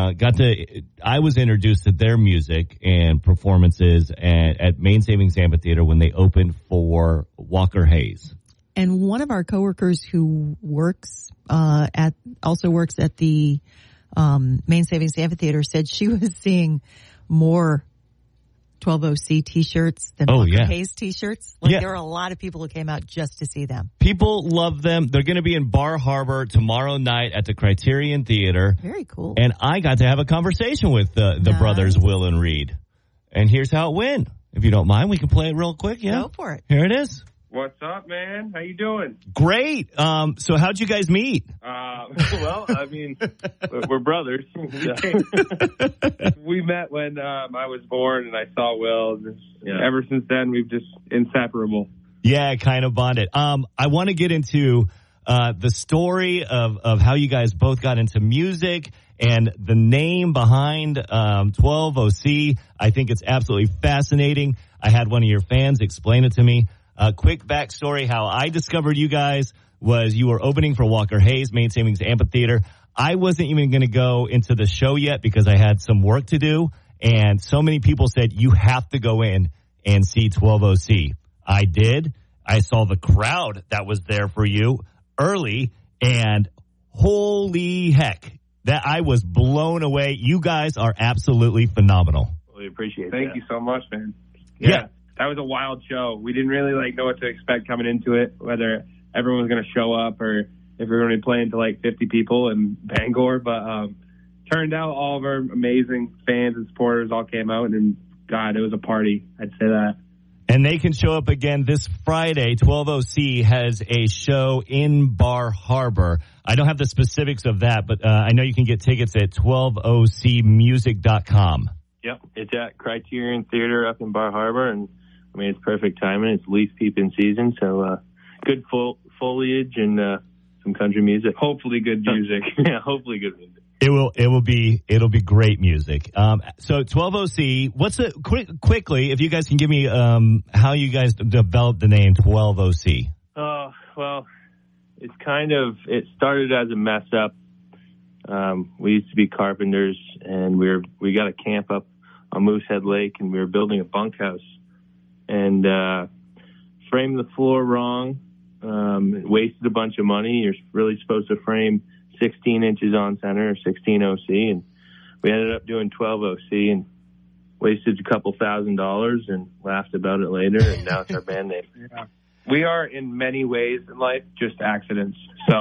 I was introduced to their music and performances at Main Savings Amphitheater when they opened for Walker Hayes. And one of our coworkers who works at the Main Savings Amphitheater said she was seeing more 12OC T-shirts than Walker Hayes T-shirts. There were a lot of people who came out just to see them. People love them. They're going to be in Bar Harbor tomorrow night at the Criterion Theater. Very cool. And I got to have a conversation with the brothers Will and Reed. And here's how it went. If you don't mind, we can play it real quick. Yeah, go for it. Here it is. What's up, man? How you doing? Great. So how'd you guys meet? Well, I mean, we're brothers. We met when I was born, and I saw Will. Ever since then, we've just inseparable. Yeah, kind of bonded. I want to get into the story of how you guys both got into music and the name behind 12OC. I think it's absolutely fascinating. I had one of your fans explain it to me. Quick backstory, how I discovered you guys was you were opening for Walker Hayes, Main Savings Amphitheater. I wasn't even going to go into the show yet because I had some work to do. And so many people said, you have to go in and see 12OC. I did. I saw the crowd that was there for you early, and holy heck, that I was blown away. You guys are absolutely phenomenal. Really appreciate it. Thank you so much, man. Yeah. That was a wild show. We didn't really know what to expect coming into it, whether everyone was going to show up or if we were going to be playing to 50 people in Bangor. But turned out all of our amazing fans and supporters all came out, and God, it was a party. I'd say that. And they can show up again this Friday. 12OC has a show in Bar Harbor. I don't have the specifics of that, but I know you can get tickets at 12OCmusic.com. Yep, it's at Criterion Theater up in Bar Harbor, and I mean, it's perfect timing. It's leaf peeping season, so good foliage and some country music. Hopefully good music. Yeah, hopefully good music. It'll be great music. So 12OC, what's it quickly, if you guys can give me how you guys developed the name 12OC. Well, it started as a mess up We used to be carpenters, and we got a camp up on Moosehead Lake, and we were building a bunkhouse, and framed the floor wrong. Wasted a bunch of money. You're really supposed to frame 16 inches on center or 16 OC, and we ended up doing 12 OC and wasted a couple $1,000 and laughed about it later, and now it's our band name. Yeah. We are in many ways in life just accidents. So,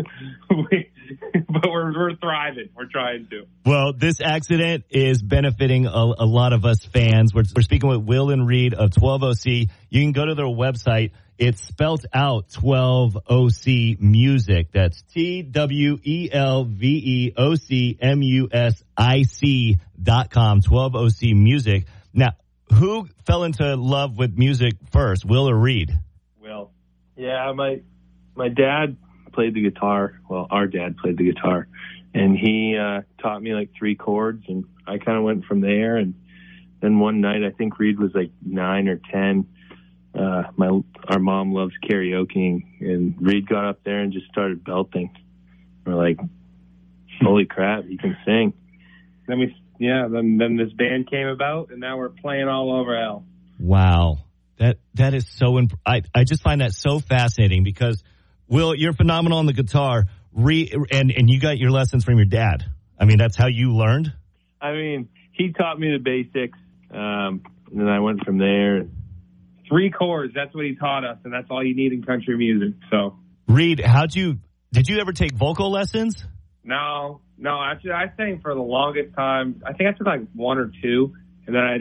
but we're thriving. We're trying to. Well, this accident is benefiting a lot of us fans. We're speaking with Will and Reed of 12OC. You can go to their website. It's spelled out 12OC Music. That's TWELVEOCMUSIC.com. 12OC Music. Now, who fell into love with music first, Will or Reed? Will. Yeah, my dad played the guitar. Well, our dad played the guitar, and he taught me like 3 chords, and I kind of went from there. And then one night, I think Reed was like 9 or 10. Our mom loves karaokeing, and Reed got up there and just started belting. We're like, holy crap, he can sing. Then this band came about, and now we're playing all over hell. Wow. That is so I just find that so fascinating because, Will, you're phenomenal on the guitar, and you got your lessons from your dad. I mean, that's how you learned? I mean, he taught me the basics, and then I went from there. 3 chords, that's what he taught us, and that's all you need in country music. So, Reed, did you ever take vocal lessons? No, actually, I sang for the longest time. I think I took like 1 or 2, and then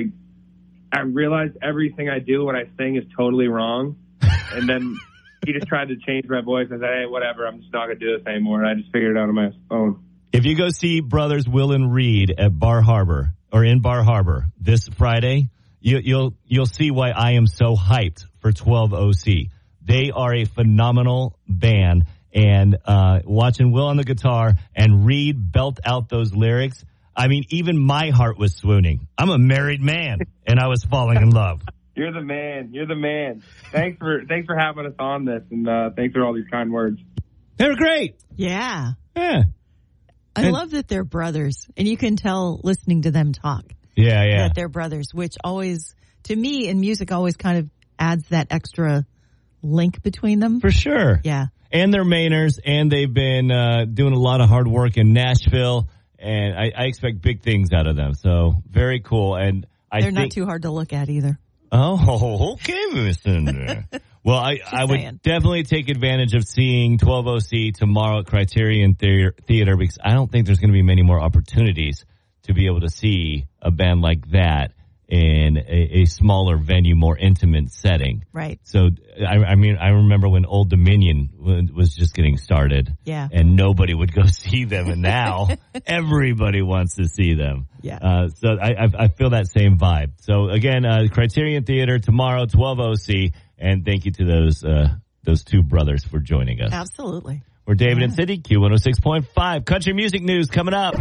I realized everything I do when I sing is totally wrong. And then he just tried to change my voice. I said, hey, whatever, I'm just not going to do this anymore. And I just figured it out on my own. If you go see brothers Will and Reed at Bar Harbor or in Bar Harbor this Friday, you'll see why I am so hyped for 12OC. They are a phenomenal band. And watching Will on the guitar and Reed belt out those lyrics, I mean, even my heart was swooning. I'm a married man, and I was falling in love. You're the man. You're the man. Thanks for having us on this, and thanks for all these kind words. They were great. Yeah. Yeah. I love that they're brothers, and you can tell listening to them talk. Yeah. That they're brothers, which always, to me, in music, always kind of adds that extra link between them. For sure. Yeah. And they're Mainers, and they've been doing a lot of hard work in Nashville, and I expect big things out of them. So, very cool. And they're not too hard to look at either. Oh, okay, Miss Cinder. Well, I would definitely take advantage of seeing 12OC tomorrow at Criterion Theater because I don't think there's going to be many more opportunities to be able to see a band like that in a smaller venue, more intimate setting. Right. So, I remember when Old Dominion was just getting started. Yeah. And nobody would go see them. And now everybody wants to see them. Yeah. So I feel that same vibe. So, again, Criterion Theater tomorrow, 12OC. And thank you to those 2 brothers for joining us. Absolutely. We're David and Cindy, Q106.5. Country music news coming up.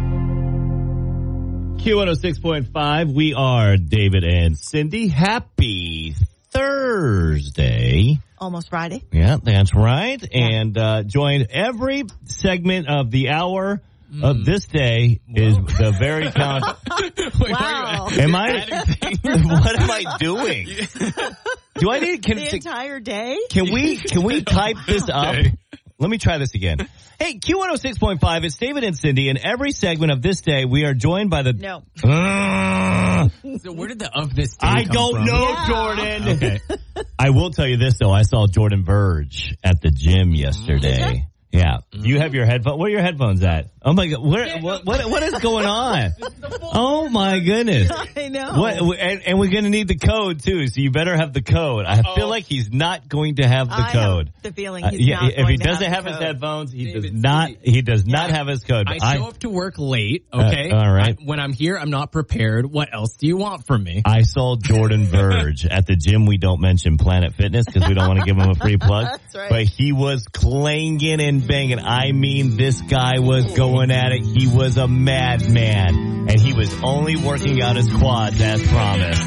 Q106.5, we are David and Cindy. Happy Thursday. Almost Friday. Yeah, that's right. Yeah. And join every segment of the hour of this day is the very Wow. What am I doing? Do I need the entire day? Can we type this up? Let me try this again. Hey, Q106.5, it's David and Cindy, and every segment of this day, we are joined by the... No. So where did the of this day I come don't from? know, Yeah. Jordan. Okay. I will tell you this, though. I saw Jordan Verge at the gym yesterday. Yeah. You have your headphones. Where are your headphones at? Oh, my God. What is going on? Oh, my goodness. I know. And we're going to need the code, too, so you better have the code. I feel like he's not going to have the code. Have the feeling he's not if going he to doesn't have his headphones, he does not have his code. I show up to work late, okay? All right. When I'm here, I'm not prepared. What else do you want from me? I saw Jordan Verge at the gym. We don't mention Planet Fitness because we don't want to give him a free plug. That's right. But he was clanging and banging. I mean, this guy was going at it. He was a madman. And he was only working out his quads as promised.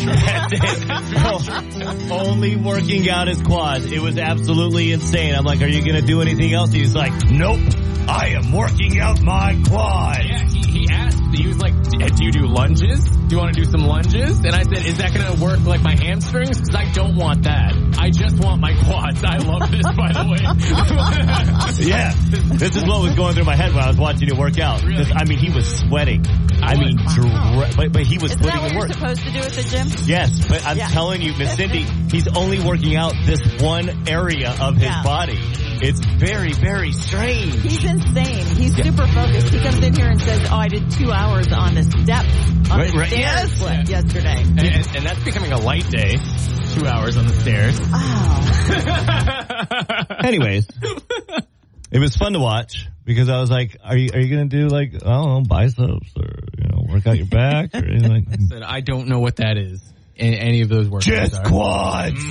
Only working out his quads. It was absolutely insane. I'm like, are you going to do anything else? He's like, nope. I am working out my quad. Yeah, he asked. He was like, do you do lunges? Do you want to do some lunges? And I said, is that going to work like my hamstrings? Because I don't want that. I just want my quads. I love this, by the way. Yeah, this is what was going through my head when I was watching you work out. Really? I mean, he was sweating. But he was putting in work. Is that what you're supposed to do at the gym? Yes, but I'm telling you, Miss Cindy, he's only working out this one area of his body. It's very, very strange. He's insane. He's super focused. He comes in here and says, I did 2 hours on the steps on the stairs yesterday. And that's becoming a light day. 2 hours on the stairs. Oh. Anyways, it was fun to watch because I was like, are you going to do like, I don't know, biceps or, work out your back or anything like that? I said, I don't know what that is. Any of those workouts Just are. quads.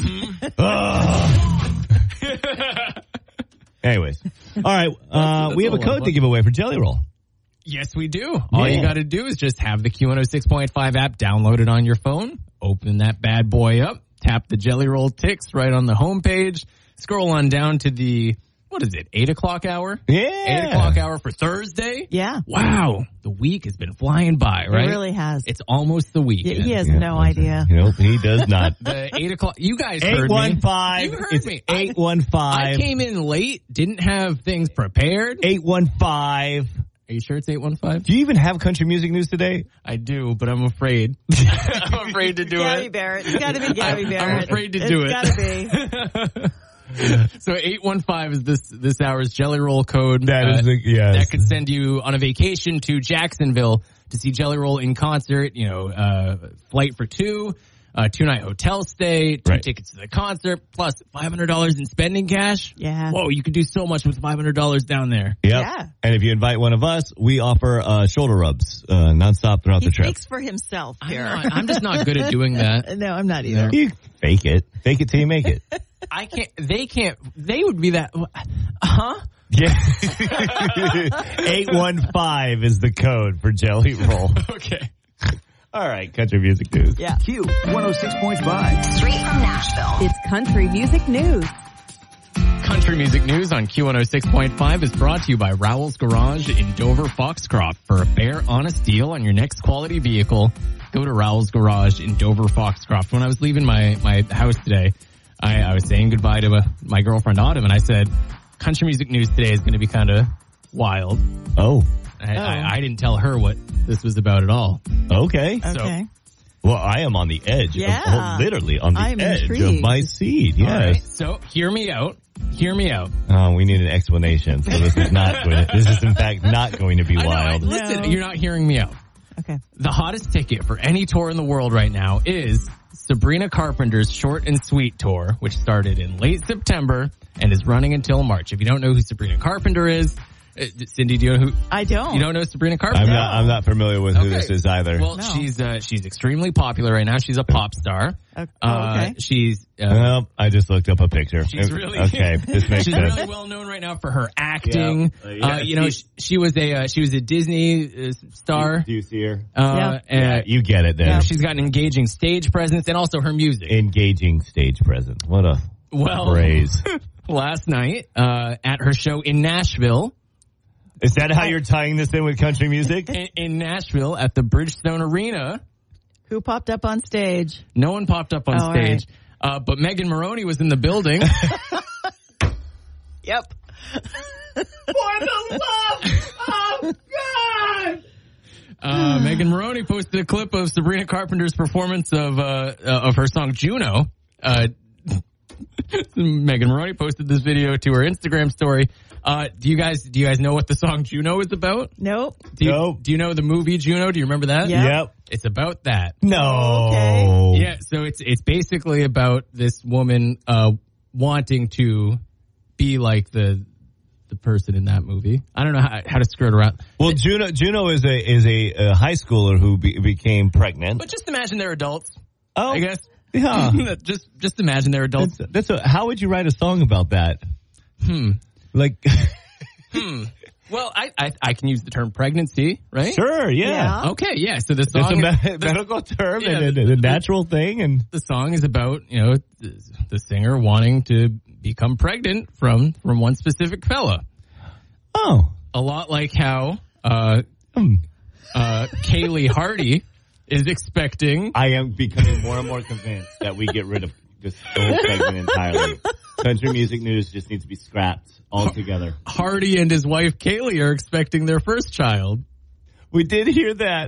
Anyways. All right. We have a code to give away for Jelly Roll. Yes, we do. All you got to do is just have the Q106.5 app downloaded on your phone. Open that bad boy up. Tap the Jelly Roll ticks right on the homepage. Scroll on down to the, 8 o'clock hour? Yeah. 8 o'clock hour for Thursday? Yeah. Wow. The week has been flying by, right? It really has. It's almost the weekend. He has no idea. Nope, he does not. The 8 o'clock. You guys heard me. 815. You heard It's me. 815. I came in late, didn't have things prepared. 815. Are you sure it's 815? Do you even have country music news today? I do, but I'm afraid. I'm afraid to do Gabby it. Barrett. It's got to be Gabby Barrett. I'm afraid to do it. It's got to be. So 815 is this hour's Jelly Roll code. That is that could send you on a vacation to Jacksonville to see Jelly Roll in concert. Flight for two, 2-night hotel stay, 2 tickets to the concert, plus $500 in spending cash. Yeah. Whoa, you could do so much with $500 down there. Yep. Yeah. And if you invite one of us, we offer shoulder rubs nonstop throughout the trip. He speaks for himself here. I'm just not good at doing that. No, I'm not either. You fake it. Fake it till you make it. I can't. They can't. They would be that. Huh? Yeah. 815 is the code for Jelly Roll. Okay. All right, country music news. Yeah. Q106.5. Straight from Nashville. It's country music news. Country music news on Q106.5 is brought to you by Rowell's Garage in Dover, Foxcroft. For a fair, honest deal on your next quality vehicle, go to Rowell's Garage in Dover, Foxcroft. When I was leaving my house today, I was saying goodbye to my girlfriend Autumn, and I said, country music news today is going to be kind of wild. Oh. I didn't tell her what this was about at all. Okay. Okay. Well, I am on the edge. Yeah. Literally on the I'm edge intrigued. of my seat. Yes. All right, so hear me out. Hear me out. Oh, we need an explanation. So this is not going to, this is in fact not going to be wild. Listen, you're not hearing me out. Okay. The hottest ticket for any tour in the world right now is Sabrina Carpenter's Short and Sweet Tour, which started in late September and is running until March. If you don't know who Sabrina Carpenter is, Cindy, do you know who? I don't. You don't know Sabrina Carpenter? I'm not familiar with who this is either. Well, she's extremely popular right now. She's a pop star. Okay. She's Nope, I just looked up a picture. She's really okay. This makes she's sense. really well known right now for her acting. Yeah. She was a Disney star. Do you see her? And you get it then. she's got an engaging stage presence and also her music. Engaging stage presence. What a phrase. Last night at her show in Nashville. Is that how you're tying this in with country music? In Nashville at the Bridgestone Arena. Who popped up on stage? No one popped up on stage. Right. But Megan Maroney was in the building. Yep. For the love of God! Megan Maroney posted a clip of Sabrina Carpenter's performance of her song Juno. Megan Maroney posted this video to her Instagram story. Do you guys know what the song Juno is about? Nope. Do you know the movie Juno? Do you remember that? Yep. It's about that. No. Okay. Yeah, so it's basically about this woman wanting to be like the person in that movie. I don't know how to skirt around. Well, Juno is a high schooler who became pregnant. But just imagine they're adults. Oh, I guess. Yeah. just imagine they're adults. How would you write a song about that? Like. Well, I can use the term pregnancy, right? Sure, yeah. Okay, yeah. So the song it's a medical term and a natural thing, and the song is about the singer wanting to become pregnant from one specific fella. Oh, a lot like how Kaylee Hardy is expecting. I am becoming more and more convinced that we get rid of this whole segment entirely. Country music news just needs to be scrapped altogether. Hardy and his wife Kaylee are expecting their first child. We did hear that.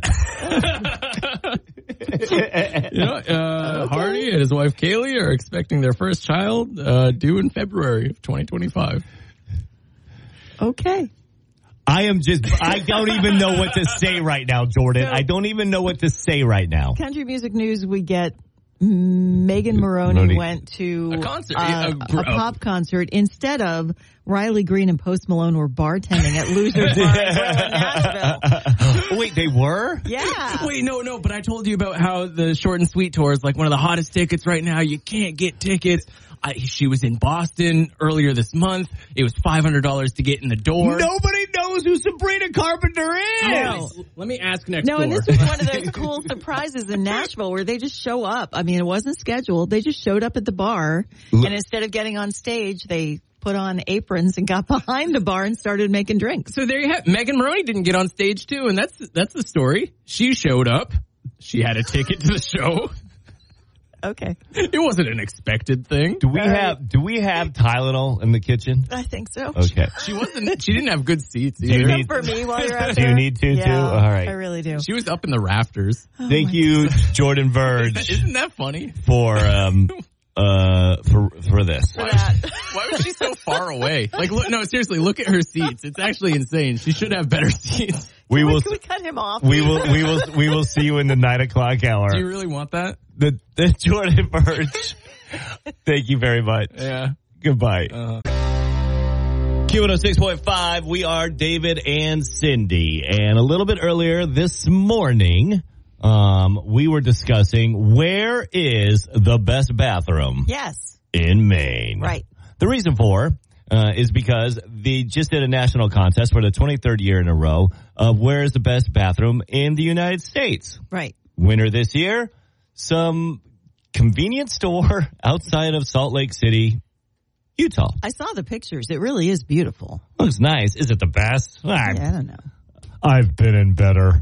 Hardy and his wife Kaylee are expecting their first child due in February of 2025. Okay. I don't even know what to say right now, Jordan. I don't even know what to say right now. Country music news, we get Megan Maroney went to a concert, a pop concert instead of Riley Green and Post Malone were bartending at Losers Bar and Grill in Nashville. Wait, they were? Yeah. Wait, no, but I told you about how the Short and Sweet tour is like one of the hottest tickets right now. You can't get tickets. She was in Boston earlier this month. It was $500 to get in the door. Nobody knows who Sabrina Carpenter is. No. Let me ask next door. No, and this was one of those cool surprises in Nashville where they just show up. I mean, it wasn't scheduled. They just showed up at the bar, and instead of getting on stage, they put on aprons and got behind the bar and started making drinks. So there you have Megan Maroney didn't get on stage too, and that's the story. She showed up. She had a ticket to the show. Okay. It wasn't an expected thing. Do we have Tylenol in the kitchen? I think so. Okay. She didn't have good seats either. Do you for me while you're out there? Do you need to too? All right. I really do. She was up in the rafters. Thank you, Jordan Verge. Isn't that funny? For this. Why was she so far away? Like, no, seriously, look at her seats. It's actually insane. She should have better seats. Can we cut him off? We will see you in the 9 o'clock hour. Do you really want that? The Jordan Verge. Thank you very much. Yeah. Goodbye. Q106.5, we are David and Cindy. And a little bit earlier this morning, we were discussing where is the best bathroom in Maine. Right. The reason for is because they just did a national contest for the 23rd year in a row of where is the best bathroom in the United States. Right. Winner this year, some convenience store outside of Salt Lake City, Utah. I saw the pictures. It really is beautiful. Looks nice. Is it the best? I don't know. I've been in better.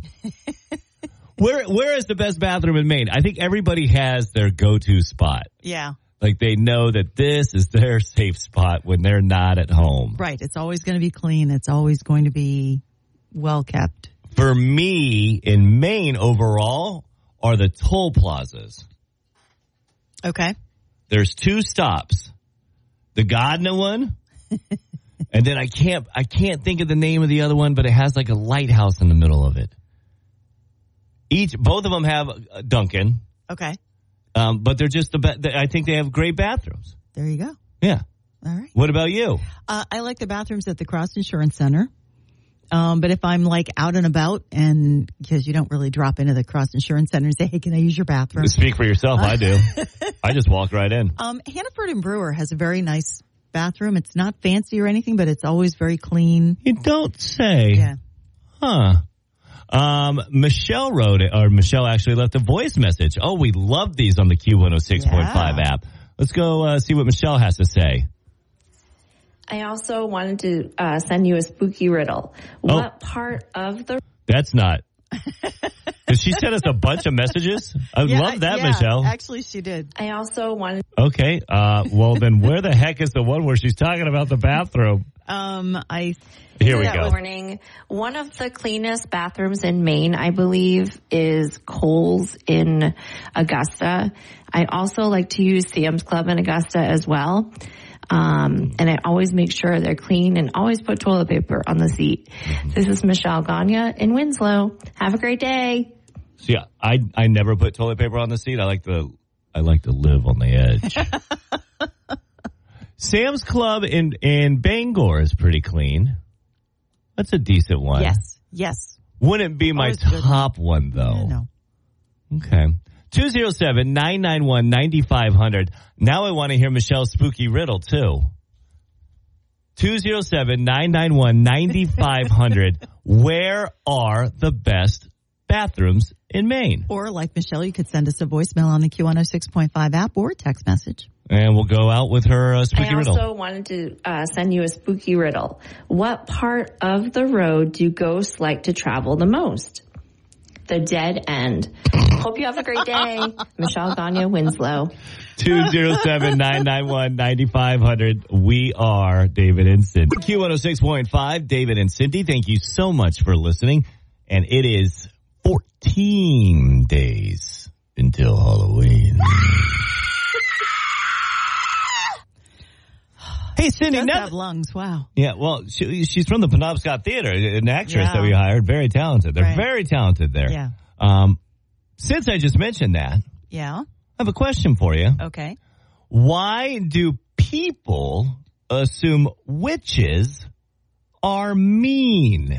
Where is the best bathroom in Maine? I think everybody has their go-to spot. Yeah. Like they know that this is their safe spot when they're not at home. Right. It's always going to be clean. It's always going to be well kept. For me, in Maine overall, are the toll plazas. Okay. There's 2 stops. The Godna one, and then I can't think of the name of the other one, but it has like a lighthouse in the middle of it. Both of them have a Dunkin'. Okay. But they're just I think they have great bathrooms. There you go. Yeah. All right. What about you? I like the bathrooms at the Cross Insurance Center. But if I'm like out and about, and because you don't really drop into the Cross Insurance Center and say, hey, can I use your bathroom? Speak for yourself. I do. I just walk right in. Hannaford and Brewer has a very nice bathroom. It's not fancy or anything, but it's always very clean. You don't say. Yeah. Huh. Michelle Michelle actually left a voice message. Oh, we love these on the Q106.5 app. Let's go see what Michelle has to say. I also wanted to send you a spooky riddle. What part of the... That's not. Did she send us a bunch of messages? I love that, Michelle. Actually, she did. I also wanted... Okay. Well, then where the heck is the one where she's talking about the bathroom? Here we go. Morning. One of the cleanest bathrooms in Maine, I believe, is Kohl's in Augusta. I also like to use Sam's Club in Augusta as well. And I always make sure they're clean and always put toilet paper on the seat. This is Michelle Gagne in Winslow. Have a great day. So yeah, I never put toilet paper on the seat. I like to live on the edge. Sam's Club in Bangor is pretty clean. That's a decent one. Yes. Wouldn't be my top one though. Yeah, no. Okay. 207-991-9500. Now I want to hear Michelle's spooky riddle, too. 207-991-9500. Where are the best bathrooms in Maine? Or, like Michelle, you could send us a voicemail on the Q106.5 app or a text message. And we'll go out with her spooky riddle. I also wanted to send you a spooky riddle. What part of the road do ghosts like to travel the most? The dead end. Hope you have a great day. Michelle Gagne Winslow. 207-991-9500. We are David and Cindy. Q106.5, David and Cindy, thank you so much for listening. And it is 14 days until Halloween. Hey, Cindy. Does have lungs. Wow. Yeah, well, she's from the Penobscot Theater, an actress that we hired. Very talented. They're very talented there. Yeah. Since I just mentioned that, yeah, I have a question for you. Okay. Why do people assume witches are mean?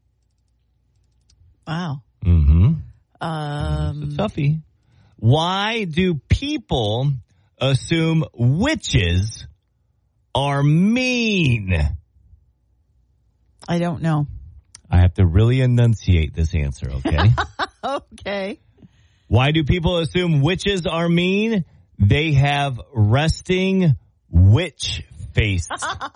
Wow. Mm-hmm. It's a toughie. Why do people assume witches are mean? I don't know. I have to really enunciate this answer, okay? Okay. Why do people assume witches are mean? They have resting witch face.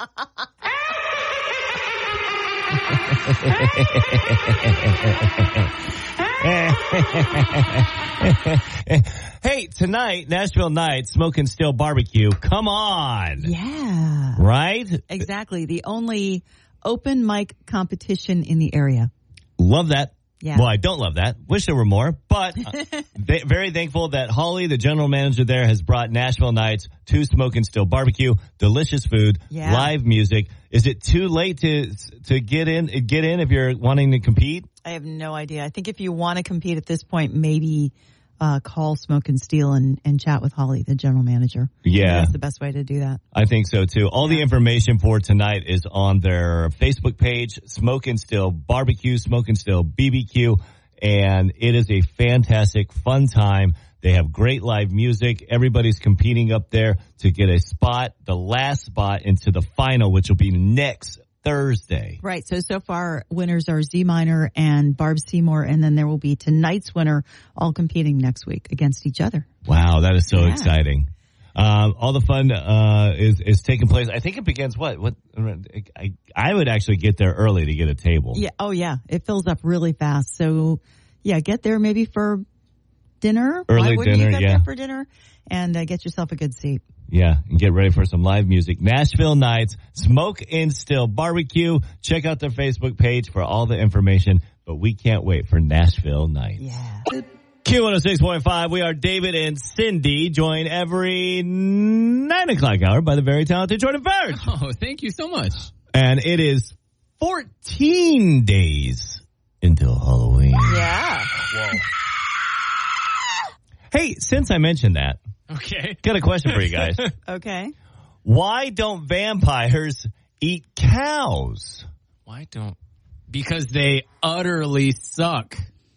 Hey, tonight, Nashville Night, Smoking Still Barbecue. Come on. Yeah. Right? Exactly. The only open mic competition in the area. Love that. Yeah. Well, I don't love that. Wish there were more, but very thankful that Holly, the general manager there, has brought Nashville Nights to Smoking Still Barbecue. Delicious food, live music. Is it too late to get in if you're wanting to compete? I have no idea. I think if you want to compete at this point, maybe call Smoke and Steel and chat with Holly, the general manager. Yeah. That's the best way to do that. I think so, too. All the information for tonight is on their Facebook page, Smoke and Still Barbecue, Smoke and Still BBQ, and it is a fantastic, fun time. They have great live music. Everybody's competing up there to get a spot, the last spot into the final, which will be next Thursday. Right. So far, winners are Z Minor and Barb Seymour, and then there will be tonight's winner all competing next week against each other. Wow, that is so exciting. All the fun is taking place. I think it begins what? I would actually get there early to get a table. Yeah. Oh, yeah. It fills up really fast. So, yeah, get there maybe for dinner. Early Why wouldn't dinner, you get there for dinner? And get yourself a good seat. Yeah, and get ready for some live music. Nashville Nights, Smoke and Still Barbecue. Check out their Facebook page for all the information. But we can't wait for Nashville Nights. Yeah. Q106.5, we are David and Cindy, joined every 9 o'clock hour by the very talented Jordan Verge. Oh, thank you so much. And it is 14 days until Halloween. Yeah. Whoa. Hey, since I mentioned that, okay, got a question for you guys. Okay. Why don't vampires eat cows? Because they utterly suck.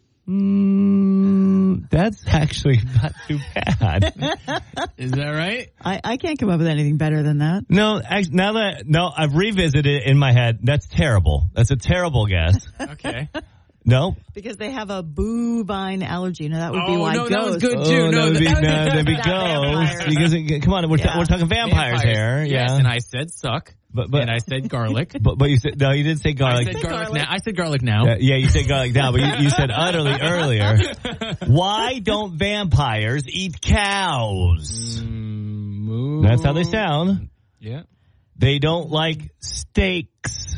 That's actually not too bad. Is that right? I can't come up with anything better than that. No, actually, I've revisited it in my head. That's terrible. That's a terrible guess. Okay. No. Because they have a bovine allergy. No, that would be why no, ghosts. that was good too. That'd be ghosts. Because come on, we're talking vampires here. Yes, yeah. and I said suck. But and I said garlic. But you said you didn't say garlic. I said garlic now. Yeah, you said garlic now, but you said utterly earlier. Why don't vampires eat cows? That's how they sound. Yeah. They don't like steaks.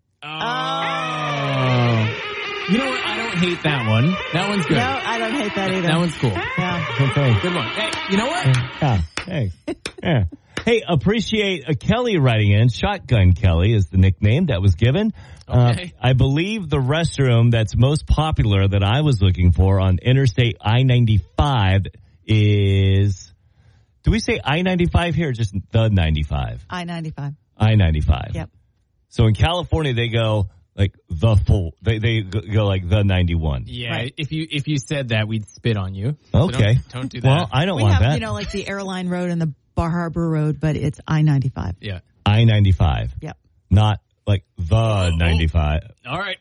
Oh. You know what? I don't hate that one. That one's good. No, I don't hate that either. That one's cool. Yeah. Okay. Good one. Hey, you know what? Yeah. Hey. Yeah. Hey, appreciate Kelly writing in. Shotgun Kelly is the nickname that was given. Okay. I believe the restroom that's most popular that I was looking for on Interstate I-95 is, do we say I-95 here or just the 95? I-95. I-95. Yep. So in California, they go like the full, they go like the 91. Yeah, right. if you said that, we'd spit on you. Okay. So don't do that. Well, I don't want that. We have, like the Airline Road and the Bar Harbor Road, but it's I-95. Yeah. I-95. Yep. Not like the 95. All right.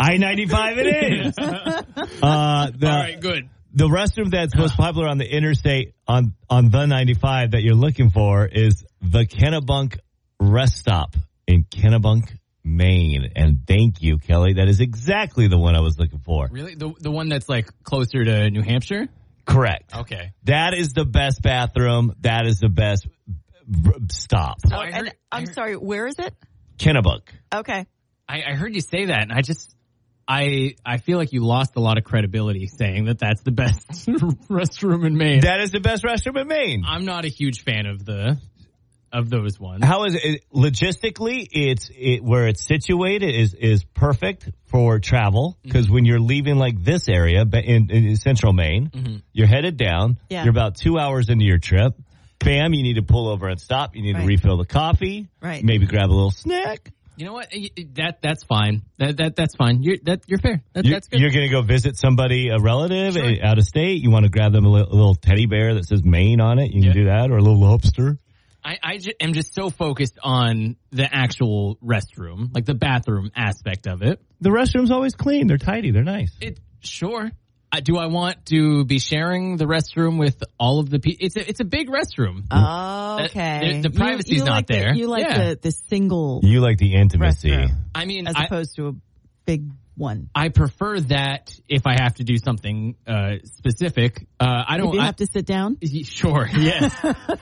I-95 it is. All right, good. The restroom that's most popular on the interstate on the 95 that you're looking for is the Kennebunk Rest Stop in Kennebunk, Maine. And thank you, Kelly. That is exactly the one I was looking for. Really? The one that's like closer to New Hampshire? Correct. Okay. That is the best bathroom. That is the best stop. So I'm sorry, where is it? Kennebunk. Okay. I heard you say that, and I feel like you lost a lot of credibility saying that that's the best restroom in Maine. That is the best restroom in Maine. I'm not a huge fan of those ones. How is it logistically? Where it's situated is perfect for travel because when you're leaving like this area in central Maine, you're headed down. Yeah. You're about 2 hours into your trip. Bam! You need to pull over and stop. You need to refill the coffee. Right. Maybe grab a little snack. You know what? That's fine. That's fine. You're fair. That's good. You're going to go visit somebody, a relative out of state. You want to grab them a little teddy bear that says Maine on it. You can do that, or a little lobster. I am just so focused on the actual restroom, like the bathroom aspect of it. The restroom's always clean. They're tidy. They're nice. Sure. Do I want to be sharing the restroom with all of the people? It's a big restroom. Oh, okay. The privacy's not there. You like the single. You like the intimacy. Restroom, I mean, as opposed to a big one. I prefer that if I have to do something specific. I don't. Do you have to sit down? Sure. Yes.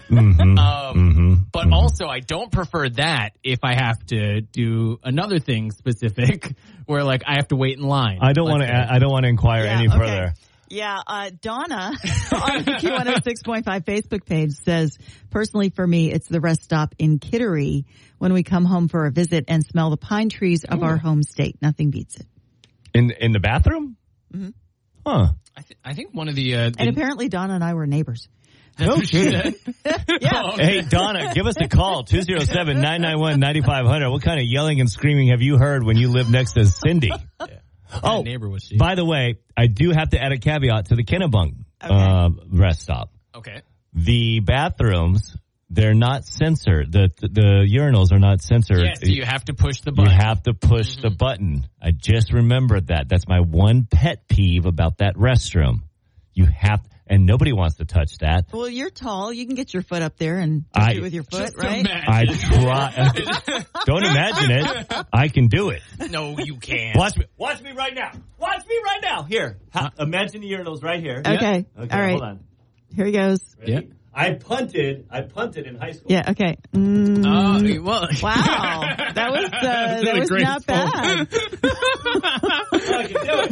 But also, I don't prefer that if I have to do another thing specific, where like I have to wait in line. I don't want to. I don't want to inquire any further. Yeah, Donna on the Q106.5 Facebook page says, personally for me, it's the rest stop in Kittery when we come home for a visit and smell the pine trees of our home state. Nothing beats it. In the bathroom? Mm-hmm. Huh. I think one of the... and apparently Donna and I were neighbors. No kidding. Yeah. Hey, Donna, give us a call, 207-991-9500. What kind of yelling and screaming have you heard when you live next to Cindy? Oh, neighbor was she? By the way, I do have to add a caveat to the Kennebunk rest stop. Okay. The bathrooms, they're not censored. The urinals are not censored. Yes, you have to push the button. You have to push the button. I just remembered that. That's my one pet peeve about that restroom. You have, and nobody wants to touch that. Well, you're tall. You can get your foot up there and touch it with your foot, right? I try. Don't imagine it. I can do it. No, you can't. Watch me right now. Watch me right now. Here. Imagine the urinals right here. Okay. All right. Hold on. Here he goes. Ready? Yeah. I punted in high school. Yeah, okay. Well, wow. That was not bad. I can do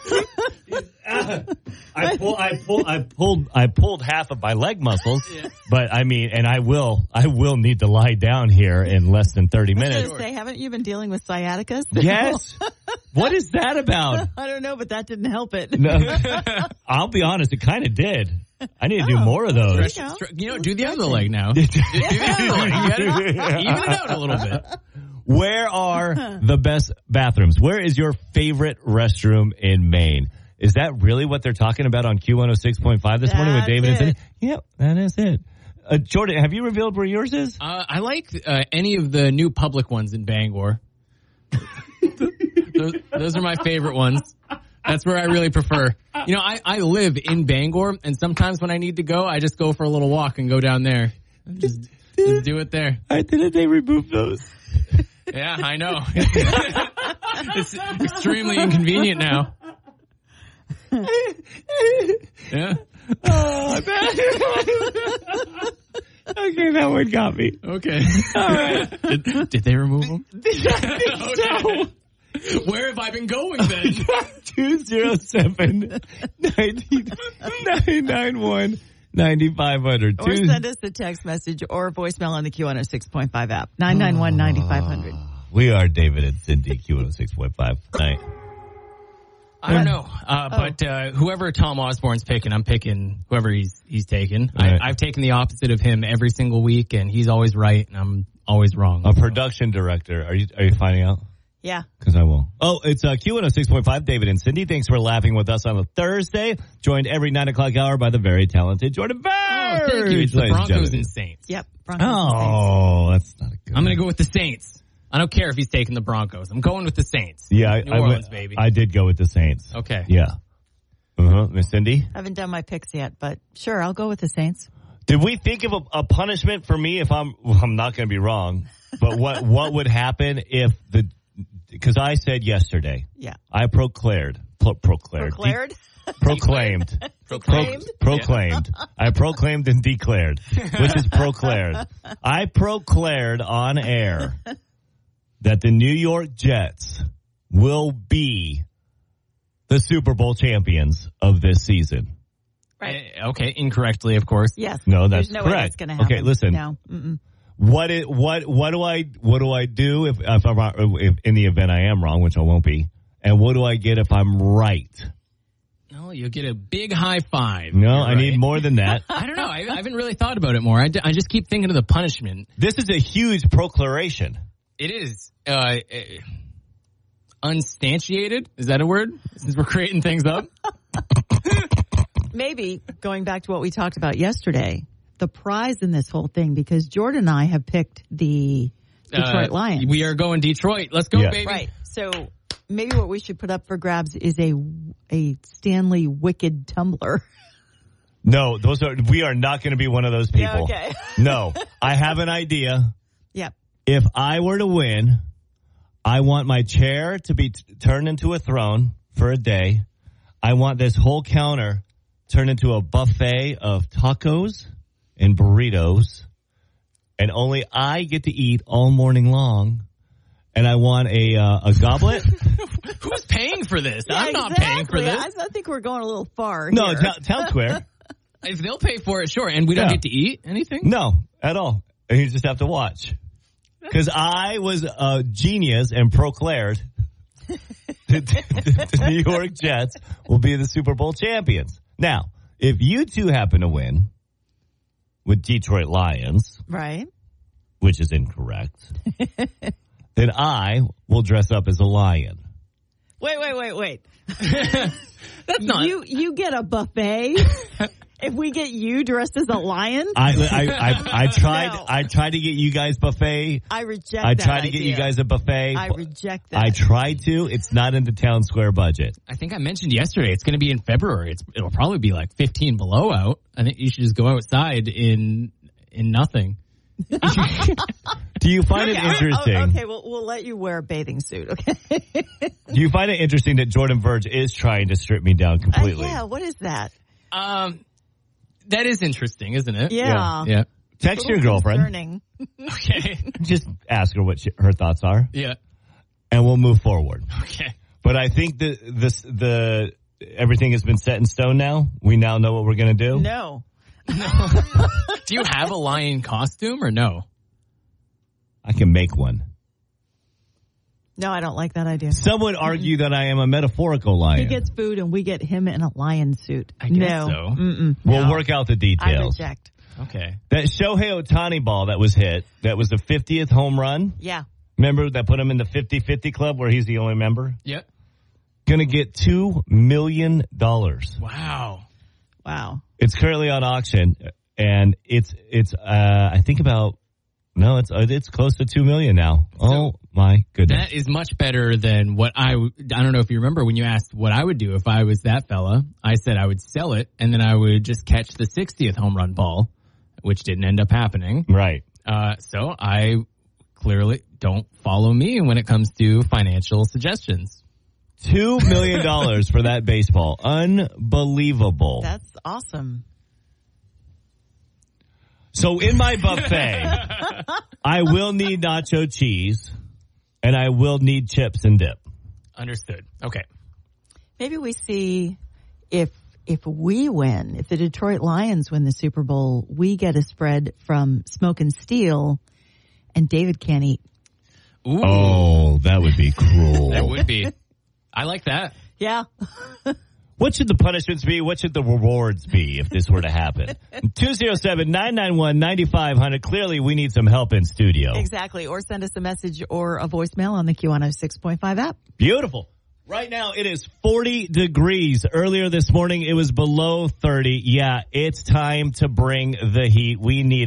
it. I pulled half of my leg muscles, but I mean, and I will need to lie down here in less than 30 minutes. I was going to say, haven't you been dealing with sciatica? Yes. What is that about? I don't know, but that didn't help it. No. I'll be honest, it kind of did. I need to do more of those. Do the other leg now. Do the other leg. You gotta even it out a little bit. Where are the best bathrooms? Where is your favorite restroom in Maine? Is that really what they're talking about on Q106.5 this morning with David and Cindy? Yep, that is it. Jordan, have you revealed where yours is? I like any of the new public ones in Bangor. Those are my favorite ones. That's where I really prefer. You know, I live in Bangor, and sometimes when I need to go, I just go for a little walk and go down there. Just do it there. Didn't they remove those? Yeah, I know. It's extremely inconvenient now. Yeah. Okay, that one got me. Okay. All right. Did they remove them? No. Where have I been going then? 207-991-9500. Or send us a text message or a voicemail on the Q106.5 app. 991-9500. We are David and Cindy, Q106.5. Night. I don't know, but whoever Tom Osborne's picking, I'm picking whoever he's taken. Right. I've taken the opposite of him every single week, and he's always right, and I'm always wrong. A production director. Are you finding out? Yeah. Because I will. Oh, it's Q106.5, David and Cindy. Thanks for laughing with us on a Thursday. Joined every 9 o'clock hour by the very talented Jordan Burge. Oh, thank you. It's the Broncos and Saints. Yep. Broncos and Saints. That's not a good I'm going to go with the Saints. I don't care if he's taking the Broncos. I'm going with the Saints. Yeah, New Orleans, baby. I did go with the Saints. Okay. Yeah. Miss Cindy? I haven't done my picks yet, but sure, I'll go with the Saints. Did we think of a punishment for me if I'm not going to be wrong, but what would happen if because I said yesterday. Yeah. I proclaimed. Proclaimed? Proclaimed. I proclaimed and declared, which is proclaimed. I proclaimed on air that the New York Jets will be the Super Bowl champions of this season. Right. Okay, incorrectly, of course. Yes. No, that's There's no way correct. that's going to happen. Okay, listen. No. Mm-mm. What do I do if in the event I am wrong, which I won't be, and what do I get if I'm right? No, you'll get a big high five. No, I need more than that. I don't know. I haven't really thought about it more. I just keep thinking of the punishment. This is a huge proclamation. It is unstantiated. Is that a word? Since we're creating things up. Maybe going back to what we talked about yesterday, the prize in this whole thing, because Jordan and I have picked the Detroit Lions. We are going Detroit. Let's go, baby. Right. So maybe what we should put up for grabs is a Stanley Wicked tumbler. No, we are not going to be one of those people. Yeah, okay. No, I have an idea. Yep. If I were to win, I want my chair to be turned into a throne for a day. I want this whole counter turned into a buffet of tacos and burritos, and only I get to eat all morning long. And I want a goblet. Who's paying for this? Yeah, I'm not exactly. paying for this. I think we're going a little far No, here. Town Square. If they'll pay for it, sure. And we don't get to eat anything? No, at all. And you just have to watch. Because I was a genius and proclaimed the New York Jets will be the Super Bowl champions. Now, if you two happen to win with Detroit Lions, right, which is incorrect, then I will dress up as a lion. Wait. That's not. You get a buffet if we get you dressed as a lion. I tried to get you guys buffet. I reject. I tried to get you guys a buffet. I reject that. I tried to. It's not in the Town Square budget. I think I mentioned yesterday it's going to be in February. It'll probably be like 15 below out. I think you should just go outside in nothing. Do you find it interesting? Okay, we'll let you wear a bathing suit, okay? Do you find it interesting that Jordan Verge is trying to strip me down completely? Yeah, what is that? That is interesting, isn't it? Yeah. Text your girlfriend. Concerning. Okay. Just ask her what her thoughts are. Yeah. And we'll move forward. Okay. But I think that everything has been set in stone now. We now know what we're going to do. No. Do you have a lion costume or no? I can make one. No, I don't like that idea. Some would argue that I am a metaphorical lion. He gets food and we get him in a lion suit. I guess so. We'll work out the details. I reject. Okay. That Shohei Ohtani ball that was hit, that was the 50th home run. Yeah. Remember that put him in the 50-50 club where he's the only member? Yep. Going to get $2 million. Wow. It's currently on auction, and it's I think it's close to $2 million now. Oh my goodness. That is much better than what I don't know if you remember when you asked what I would do if I was that fella. I said I would sell it and then I would just catch the 60th home run ball, which didn't end up happening. Right. So I clearly don't follow me when it comes to financial suggestions. $2 million for that baseball. Unbelievable. That's awesome. So in my buffet, I will need nacho cheese, and I will need chips and dip. Understood. Okay. Maybe we see if we win, if the Detroit Lions win the Super Bowl, we get a spread from Smoke and Steel, and David can't eat. Ooh. Oh, that would be cruel. That would be. I like that. Yeah. What should the punishments be? What should the rewards be if this were to happen? 207-991-9500. Clearly, we need some help in studio. Exactly. Or send us a message or a voicemail on the Q106.5 app. Beautiful. Right now, it is 40 degrees. Earlier this morning, it was below 30. Yeah, it's time to bring the heat. We need it.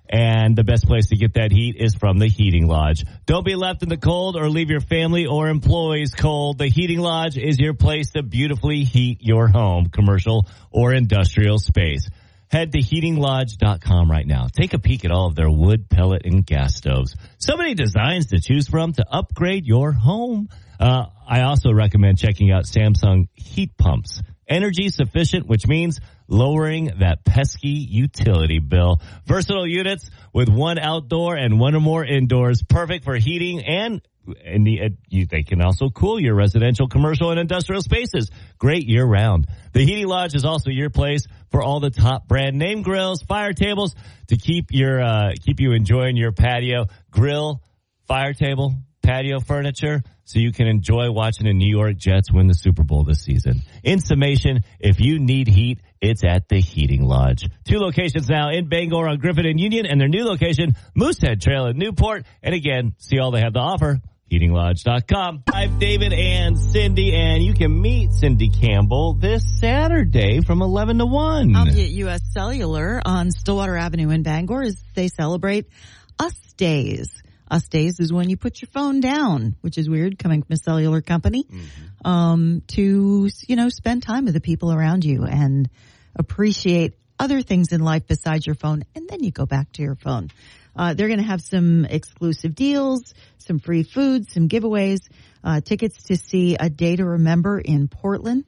And the best place to get that heat is from the Heating Lodge. Don't be left in the cold or leave your family or employees cold. The Heating Lodge is your place to beautifully heat your home, commercial or industrial space. Head to heatinglodge.com right now. Take a peek at all of their wood, pellet, and gas stoves. So many designs to choose from to upgrade your home. I also recommend checking out Samsung heat pumps. Energy sufficient, which means lowering that pesky utility bill. Versatile units with one outdoor and one or more indoors. Perfect for heating and they can also cool your residential, commercial, and industrial spaces. Great year-round. The Heating Lodge is also your place for all the top brand name grills, fire tables to keep you enjoying your patio. Grill, fire table, patio furniture, so you can enjoy watching the New York Jets win the Super Bowl this season. In summation, if you need heat, it's at the Heating Lodge. 2 locations now in Bangor on Griffin and Union, and their new location, Moosehead Trail in Newport. And again, see all they have to offer. HeatingLodge.com. I'm David and Cindy, and you can meet Cindy Campbell this Saturday from 11 to 1. I'll be at U.S. Cellular on Stillwater Avenue in Bangor as they celebrate Us Days. Us Days is when you put your phone down, which is weird coming from a cellular company, to, spend time with the people around you and appreciate other things in life besides your phone, and then you go back to your phone. They're going to have some exclusive deals, some free food, some giveaways, tickets to see A Day to Remember in Portland.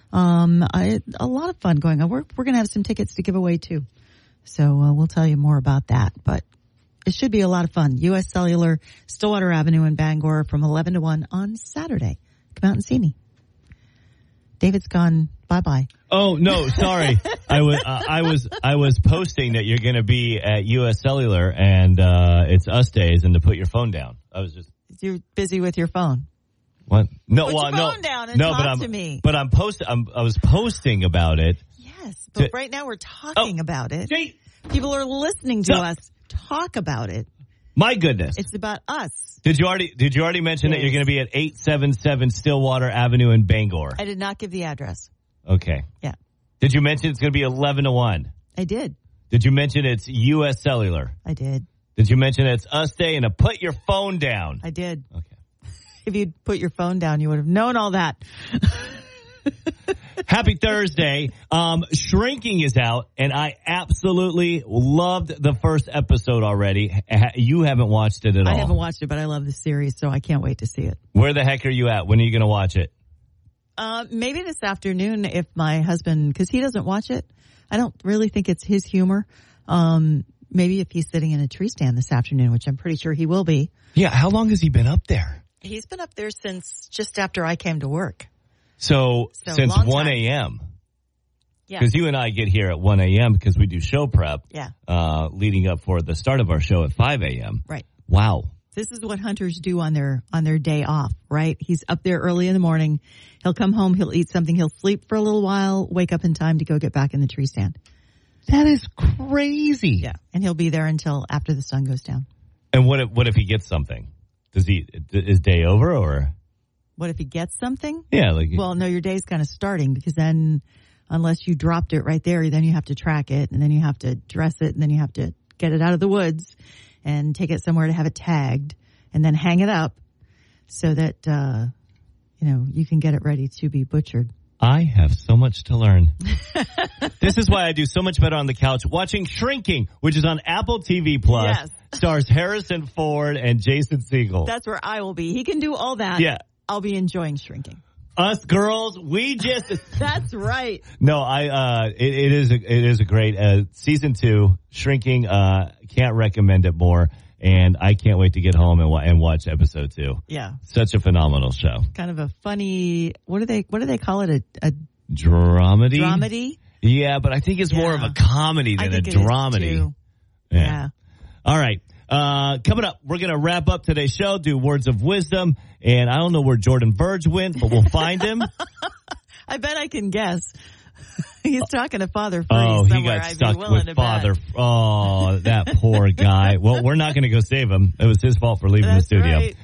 A lot of fun going on. We're going to have some tickets to give away too. So we'll tell you more about that, but it should be a lot of fun. U.S. Cellular, Stillwater Avenue in Bangor from 11 to 1 on Saturday. Come out and see me. David's gone bye-bye. Oh, no, sorry. I was posting that you're going to be at U.S. Cellular and it's Us Days and to put your phone down. You're busy with your phone. What? No, put your phone down and talk to me. But I was posting about it. Yes, but right now we're talking about it. People are listening to us talk about it. My goodness. It's about us. Did you already mention that you're going to be at 877 Stillwater Avenue in Bangor? I did not give the address. Okay. Yeah. Did you mention it's going to be 11 to 1? I did. Did you mention it's U.S. Cellular? I did. Did you mention it's Us Day and to put your phone down? I did. Okay. If you'd put your phone down, you would have known all that. Happy Thursday. Shrinking is out, and I absolutely loved the first episode already. You haven't watched it at all. I haven't watched it, but I love the series, so I can't wait to see it. Where the heck are you at? When are you going to watch it? Maybe this afternoon if my husband, because he doesn't watch it. I don't really think it's his humor. Maybe if he's sitting in a tree stand this afternoon, which I'm pretty sure he will be. Yeah, how long has he been up there? He's been up there since just after I came to work. So since 1 a.m. Yeah. Because you and I get here at 1 a.m. because we do show prep. Yeah. Leading up for the start of our show at 5 a.m. Right. Wow. This is what hunters do on their day off, right? He's up there early in the morning. He'll come home. He'll eat something. He'll sleep for a little while, wake up in time to go get back in the tree stand. That is crazy. Yeah. And he'll be there until after the sun goes down. And what if he gets something? Is day over or? What if he gets something? Yeah. Well, no, your day's kind of starting because then unless you dropped it right there, then you have to track it and then you have to dress it and then you have to get it out of the woods and take it somewhere to have it tagged and then hang it up so that, you can get it ready to be butchered. I have so much to learn. This is why I do so much better on the couch watching Shrinking, which is on Apple TV Plus. Yes. Stars Harrison Ford and Jason Segel. That's where I will be. He can do all that. Yeah. I'll be enjoying Shrinking. Us girls, we just. That's right. No, it is a great season 2 Shrinking. Can't recommend it more, and I can't wait to get home and watch episode 2. Yeah, such a phenomenal show. Kind of a funny. What do they call it? A dramedy. Dramedy. Yeah, but I think it's more of a comedy than a dramedy. Yeah. All right. Coming up, we're going to wrap up today's show, do words of wisdom, and I don't know where Jordan Verge went, but we'll find him. I bet I can guess. He's talking to Father Free somewhere. He got stuck with Father. Oh, that poor guy. Well, we're not going to go save him. It was his fault for leaving the studio. Right.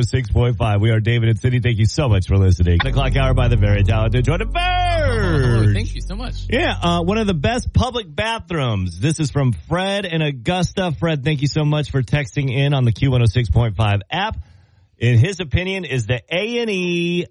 Q106.5. We are David and Cindy. Thank you so much for listening. 10 o'clock hour by the very talented Jordan Verge. Verge. Thank you so much. Yeah, one of the best public bathrooms. This is from Fred in Augusta. Fred, thank you so much for texting in on the Q106.5 app. In his opinion, is the A&E,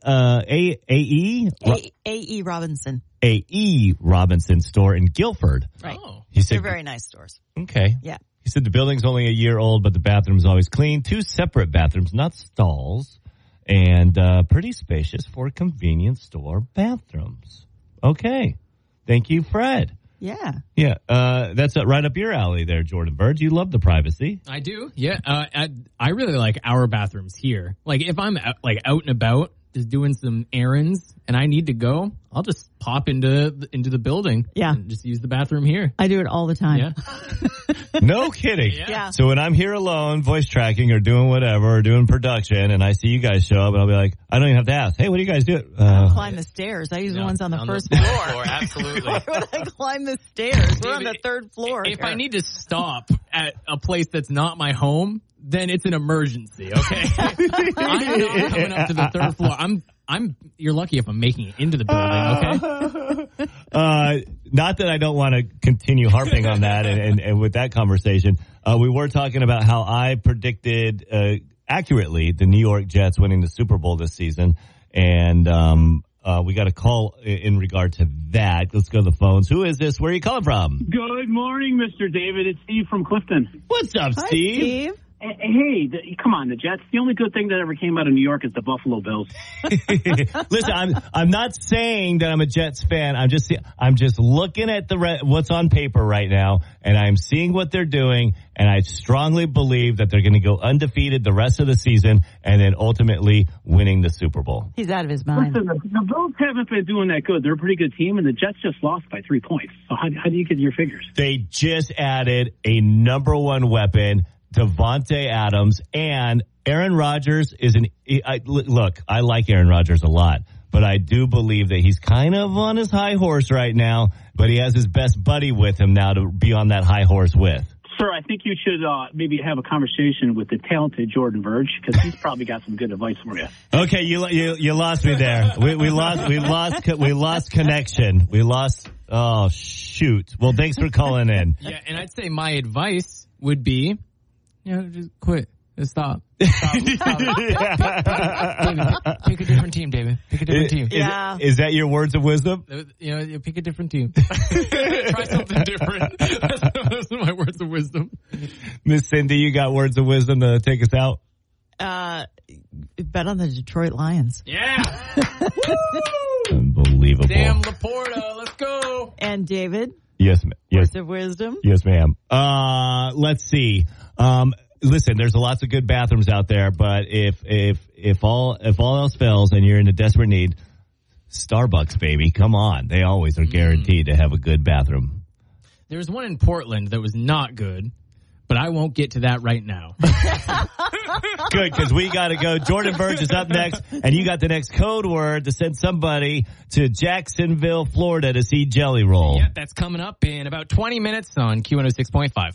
A.E. Robinson. A.E. Robinson store in Guilford. Right. Oh. He said, They're very nice stores. Okay. Yeah. He said the building's only a year old, but the bathroom's always clean. 2 separate bathrooms, not stalls, and pretty spacious for convenience store bathrooms. Okay. Thank you, Fred. Yeah. Yeah, that's right up your alley there, Jordan Verge. You love the privacy. I do. Yeah. I really like our bathrooms here. Like if I'm out and about, just doing some errands and I need to go, I'll just pop into the building. Yeah. And just use the bathroom here. I do it all the time. Yeah. No kidding. Yeah. So when I'm here alone, voice tracking or doing whatever, or doing production, and I see you guys show up, and I'll be like, I don't even have to ask, hey, what do you guys do? Climb the stairs. I use the ones on the first floor. Absolutely. Why would I climb the stairs? We're on the 3rd floor. If I need to stop at a place that's not my home, then it's an emergency, okay? I'm not coming up to the 3rd floor. You're lucky if I'm making it into the building, okay? Not that I don't want to continue harping on that and with that conversation. We were talking about how I predicted accurately the New York Jets winning the Super Bowl this season. And we got a call in regard to that. Let's go to the phones. Who is this? Where are you calling from? Good morning, Mr. David. It's Steve from Clifton. What's up, Hi, Steve? Hey, come on, the Jets. The only good thing that ever came out of New York is the Buffalo Bills. Listen, I'm not saying that I'm a Jets fan. I'm just looking at what's on paper right now, and I'm seeing what they're doing, and I strongly believe that they're going to go undefeated the rest of the season, and then ultimately winning the Super Bowl. He's out of his mind. Listen, the Bills haven't been doing that good. They're a pretty good team, and the Jets just lost by 3 points. So how do you get your figures? They just added a number 1 weapon, Devontae Adams, and Aaron Rodgers is look, I like Aaron Rodgers a lot, but I do believe that he's kind of on his high horse right now, but he has his best buddy with him now to be on that high horse with. Sir, I think you should maybe have a conversation with the talented Jordan Verge, because he's probably got some good advice for you. Okay, you lost me there. We lost connection. We lost. Oh shoot. Well, thanks for calling in. Yeah, and I'd say my advice would be, just quit. Just stop. Pick a different team, David. Pick a different team. Is that your words of wisdom? Pick a different team. Try something different. Those are my words of wisdom. Miss Cindy, you got words of wisdom to take us out? Bet on the Detroit Lions. Yeah. Unbelievable. Damn Laporta. Let's go. And David? Yes, ma'am. Yes. Words of wisdom? Yes, ma'am. Let's see. Listen, there's lots of good bathrooms out there, but if all else fails and you're in a desperate need, Starbucks, baby, come on. They always are guaranteed to have a good bathroom. There's one in Portland that was not good, but I won't get to that right now. Good, because we got to go. Jordan Verge is up next, and you got the next code word to send somebody to Jacksonville, Florida to see Jelly Roll. Yeah, that's coming up in about 20 minutes on Q106.5.